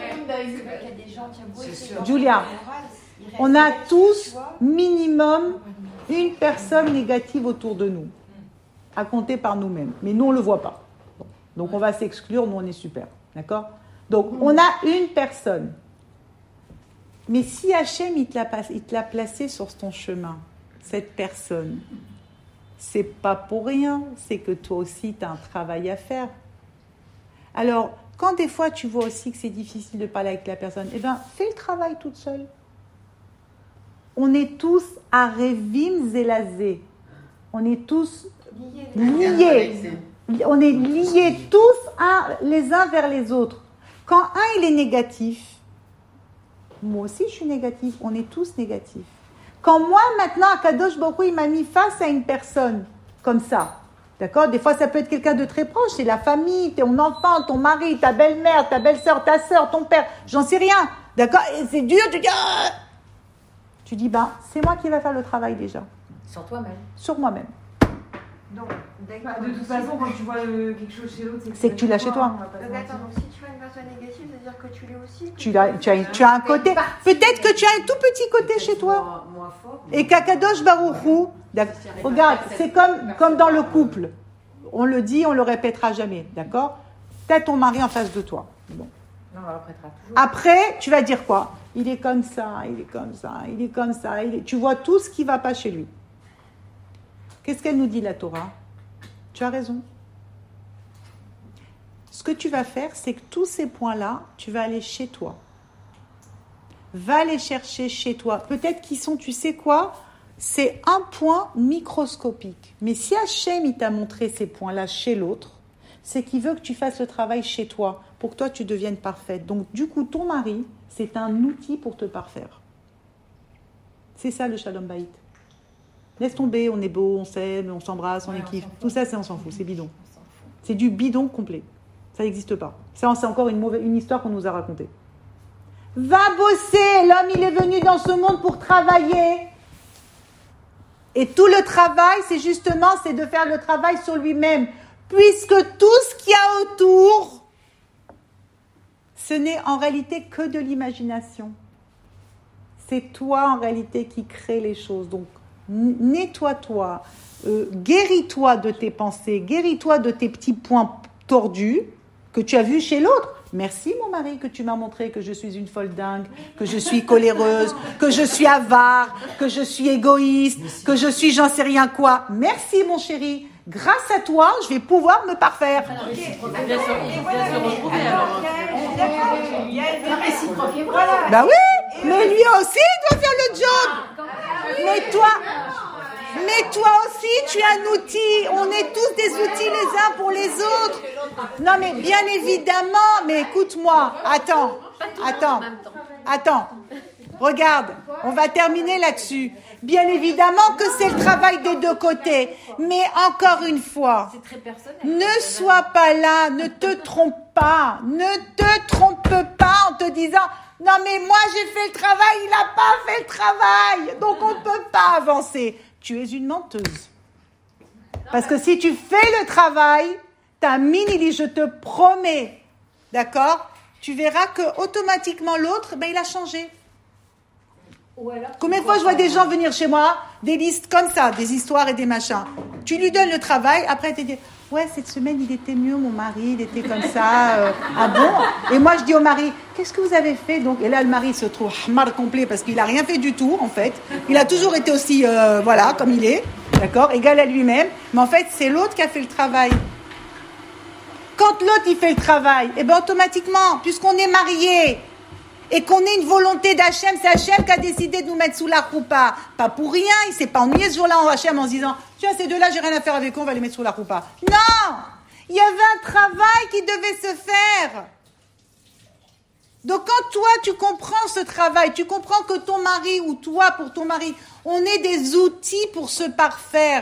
A: Julia, on a tous minimum une personne négative autour de nous, à compter par nous-mêmes. Mais nous, on ne le voit pas. Donc, on va s'exclure, nous, on est super. D'accord ? Donc, on a une personne. Mais si Hachem, il te l'a, il te l'a placé sur ton chemin, cette personne, c'est pas pour rien, c'est que toi aussi, tu as un travail à faire. Alors, quand des fois, tu vois aussi que c'est difficile de parler avec la personne, eh bien, fais le travail toute seule. On est tous à Revim Zelazé. On est tous liés. On est liés tous un, les uns vers les autres. Quand un, il est négatif, moi aussi je suis négatif, on est tous négatifs. Quand moi, maintenant, Akadosh Baruch Hu, il m'a mis face à une personne comme ça, d'accord ? Des fois, ça peut être quelqu'un de très proche, c'est la famille, ton enfant, ton mari, ta belle-mère, ta belle-sœur, ta sœur, ton père, j'en sais rien, d'accord ? Et c'est dur, tu dis... Ah ! Tu dis, ben, c'est moi qui vais faire le travail déjà.
I: Sur toi-même.
A: Sur moi-même.
E: Donc,
F: bah, de toute façon, quand tu vois euh, quelque chose chez l'autre, c'est que,
A: c'est que tu l'as chez toi.
E: Donc, attends, donc si tu vois une personne négative, c'est-à-dire que tu l'es aussi.
A: Tu as, tu as, tu as un côté. Peut-être que tu as un tout petit côté chez toi. Et qu'Akadosh Baruch Hu, regarde, c'est comme, comme dans le couple. On le dit, on le répétera jamais, d'accord? T'as ton mari en face de toi. Bon.
I: Non, on le répétera toujours.
A: Après, tu vas dire quoi? Il est comme ça, il est comme ça, il est comme ça. Il est... Tu vois tout ce qui ne va pas chez lui. Qu'est-ce qu'elle nous dit, la Torah? Tu as raison. Ce que tu vas faire, c'est que tous ces points-là, tu vas aller chez toi. Va les chercher chez toi. Peut-être qu'ils sont, tu sais quoi? C'est un point microscopique. Mais si Hachem, il t'a montré ces points-là chez l'autre, c'est qu'il veut que tu fasses le travail chez toi, pour que toi, tu deviennes parfaite. Donc, du coup, ton mari, c'est un outil pour te parfaire. C'est ça, le Shalom Bayit. Laisse tomber, on est beau, on s'aime, on s'embrasse, on
I: Ouais,
A: est
I: on
A: kiff.
I: s'en fout.
A: Tout ça, c'est on s'en fout, c'est bidon.
I: On s'en fout.
A: C'est du bidon complet. Ça n'existe pas. Ça, c'est encore une, mauvaise, une histoire qu'on nous a racontée. Va bosser. L'homme, il est venu dans ce monde pour travailler. Et tout le travail, c'est justement, c'est de faire le travail sur lui-même. Puisque tout ce qu'il y a autour, ce n'est en réalité que de l'imagination. C'est toi, en réalité, qui crée les choses. Donc, nettoie-toi, euh, guéris-toi de tes pensées, guéris-toi de tes petits points tordus que tu as vus chez l'autre. Merci, mon mari, que tu m'as montré que je suis une folle dingue, que je suis coléreuse, que je suis avare, que je suis égoïste, que je suis j'en sais rien quoi. Merci, mon chéri. Grâce à toi, je vais pouvoir me parfaire.
B: Il vient se retrouver alors.
E: Il y a
D: La réciproque, voilà.
A: Bah oui, mais lui aussi il doit faire le job. Mais toi, mais toi aussi, tu es un outil. On est tous des outils les uns pour les autres. Non, mais bien évidemment, mais écoute-moi. Attends, attends, attends. Regarde, on va terminer là-dessus. Bien évidemment que c'est le travail des deux côtés. Mais encore une fois,
B: C'est très personnel.
A: ne sois pas là, ne te trompe pas. Ne te trompe pas en te disant « Non mais moi j'ai fait le travail, il n'a pas fait le travail. Donc on ne peut pas avancer. » Tu es une menteuse. Parce que si tu fais le travail, ta mine, il dit, je te promets, d'accord? Tu verras que automatiquement l'autre, ben, il a changé. Combien de fois je vois des gens venir chez moi, des listes comme ça, des histoires et des machins. Tu lui donnes le travail, après tu dis, ouais, cette semaine il était mieux, mon mari, il était comme ça. Euh, ah bon? Et moi je dis au mari, qu'est-ce que vous avez fait donc? Et là le mari se trouve mal complet parce qu'il n'a rien fait du tout en fait. Il a toujours été aussi, euh, voilà, comme il est, d'accord, égal à lui-même. Mais en fait c'est l'autre qui a fait le travail. Quand l'autre il fait le travail, et ben automatiquement, puisqu'on est mariés, et qu'on ait une volonté d'Hachem, c'est Hachem qui a décidé de nous mettre sous la roupa. Pas pour rien, il ne s'est pas ennuyé ce jour-là en Hachem en se disant « Tiens, ces deux-là, j'ai rien à faire avec eux, on va les mettre sous la roupa. » Non! Il y avait un travail qui devait se faire. Donc quand toi, tu comprends ce travail, tu comprends que ton mari ou toi, pour ton mari, on est des outils pour se parfaire.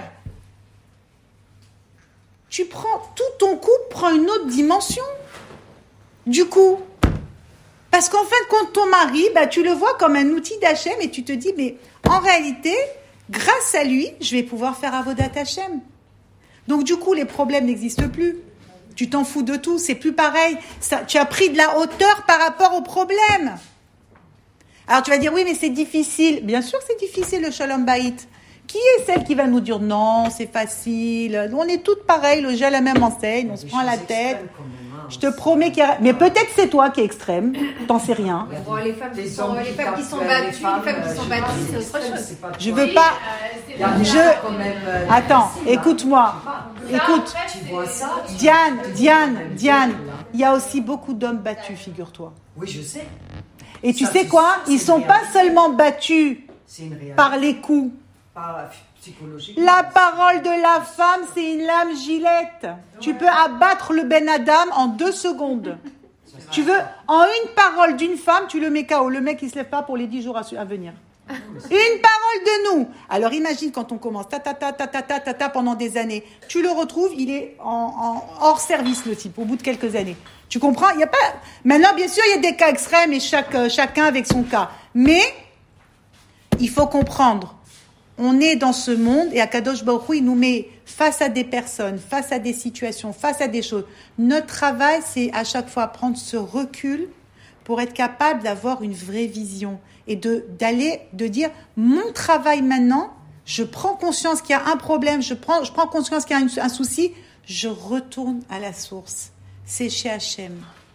A: Tu prends, tout ton couple prend une autre dimension. Du coup... Parce qu'en fait, quand ton mari, bah, tu le vois comme un outil d'Hachem et tu te dis, mais en réalité, grâce à lui, je vais pouvoir faire Avodat Hachem. Donc du coup, les problèmes n'existent plus. Tu t'en fous de tout, c'est plus pareil. Ça, tu as pris de la hauteur par rapport aux problèmes. Alors tu vas dire, oui, mais c'est difficile. Bien sûr que c'est difficile le Shalom Bayit. Qui est celle qui va nous dire, non, c'est facile. On est toutes pareilles, le gel à la même enseigne, on se prend la tête. Je te promets qu'il y a... Mais peut-être c'est toi qui es extrême, t'en sais rien.
I: Bon, les femmes qui sont, les femmes qui sont battues, les femmes qui sont battues, c'est autre chose.
A: Je veux pas... Je... Attends, écoute-moi. Écoute. Diane, Diane, Diane, il y a aussi beaucoup d'hommes battus, figure-toi.
C: Oui, je sais.
A: Et tu sais quoi? Ils sont pas seulement battus par les coups. La parole de la femme, c'est une lame gilette. Tu peux abattre le Ben Adam en deux secondes. Tu veux, en une parole d'une femme, tu le mets K O. Le mec, il se lève pas pour les dix jours à, à venir. Une parole de nous. Alors imagine quand on commence ta ta ta ta ta ta ta ta pendant des années. Tu le retrouves, il est en, en hors service le type au bout de quelques années. Tu comprends? Il y a pas. Maintenant, bien sûr, il y a des cas extrêmes et chaque chacun avec son cas. Mais il faut comprendre. On est dans ce monde et Akadosh Baruch Hu, il nous met face à des personnes, face à des situations, face à des choses. Notre travail, c'est à chaque fois prendre ce recul pour être capable d'avoir une vraie vision et de, d'aller, de dire, mon travail maintenant, je prends conscience qu'il y a un problème, je prends, je prends conscience qu'il y a un, un souci, je retourne à la source. C'est chez Hachem.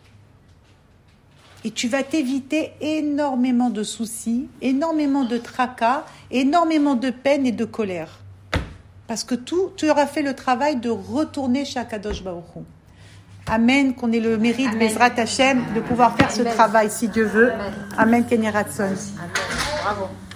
A: Et tu vas t'éviter énormément de soucis, énormément de tracas, énormément de peine et de colère. Parce que tout, tu auras fait le travail de retourner chez Akadosh Baruch Hu. Amen, qu'on ait le mérite, Bezrat Hachem, de pouvoir faire ce travail, si Dieu veut. Amen, Kenny Ratson.
G: Bravo.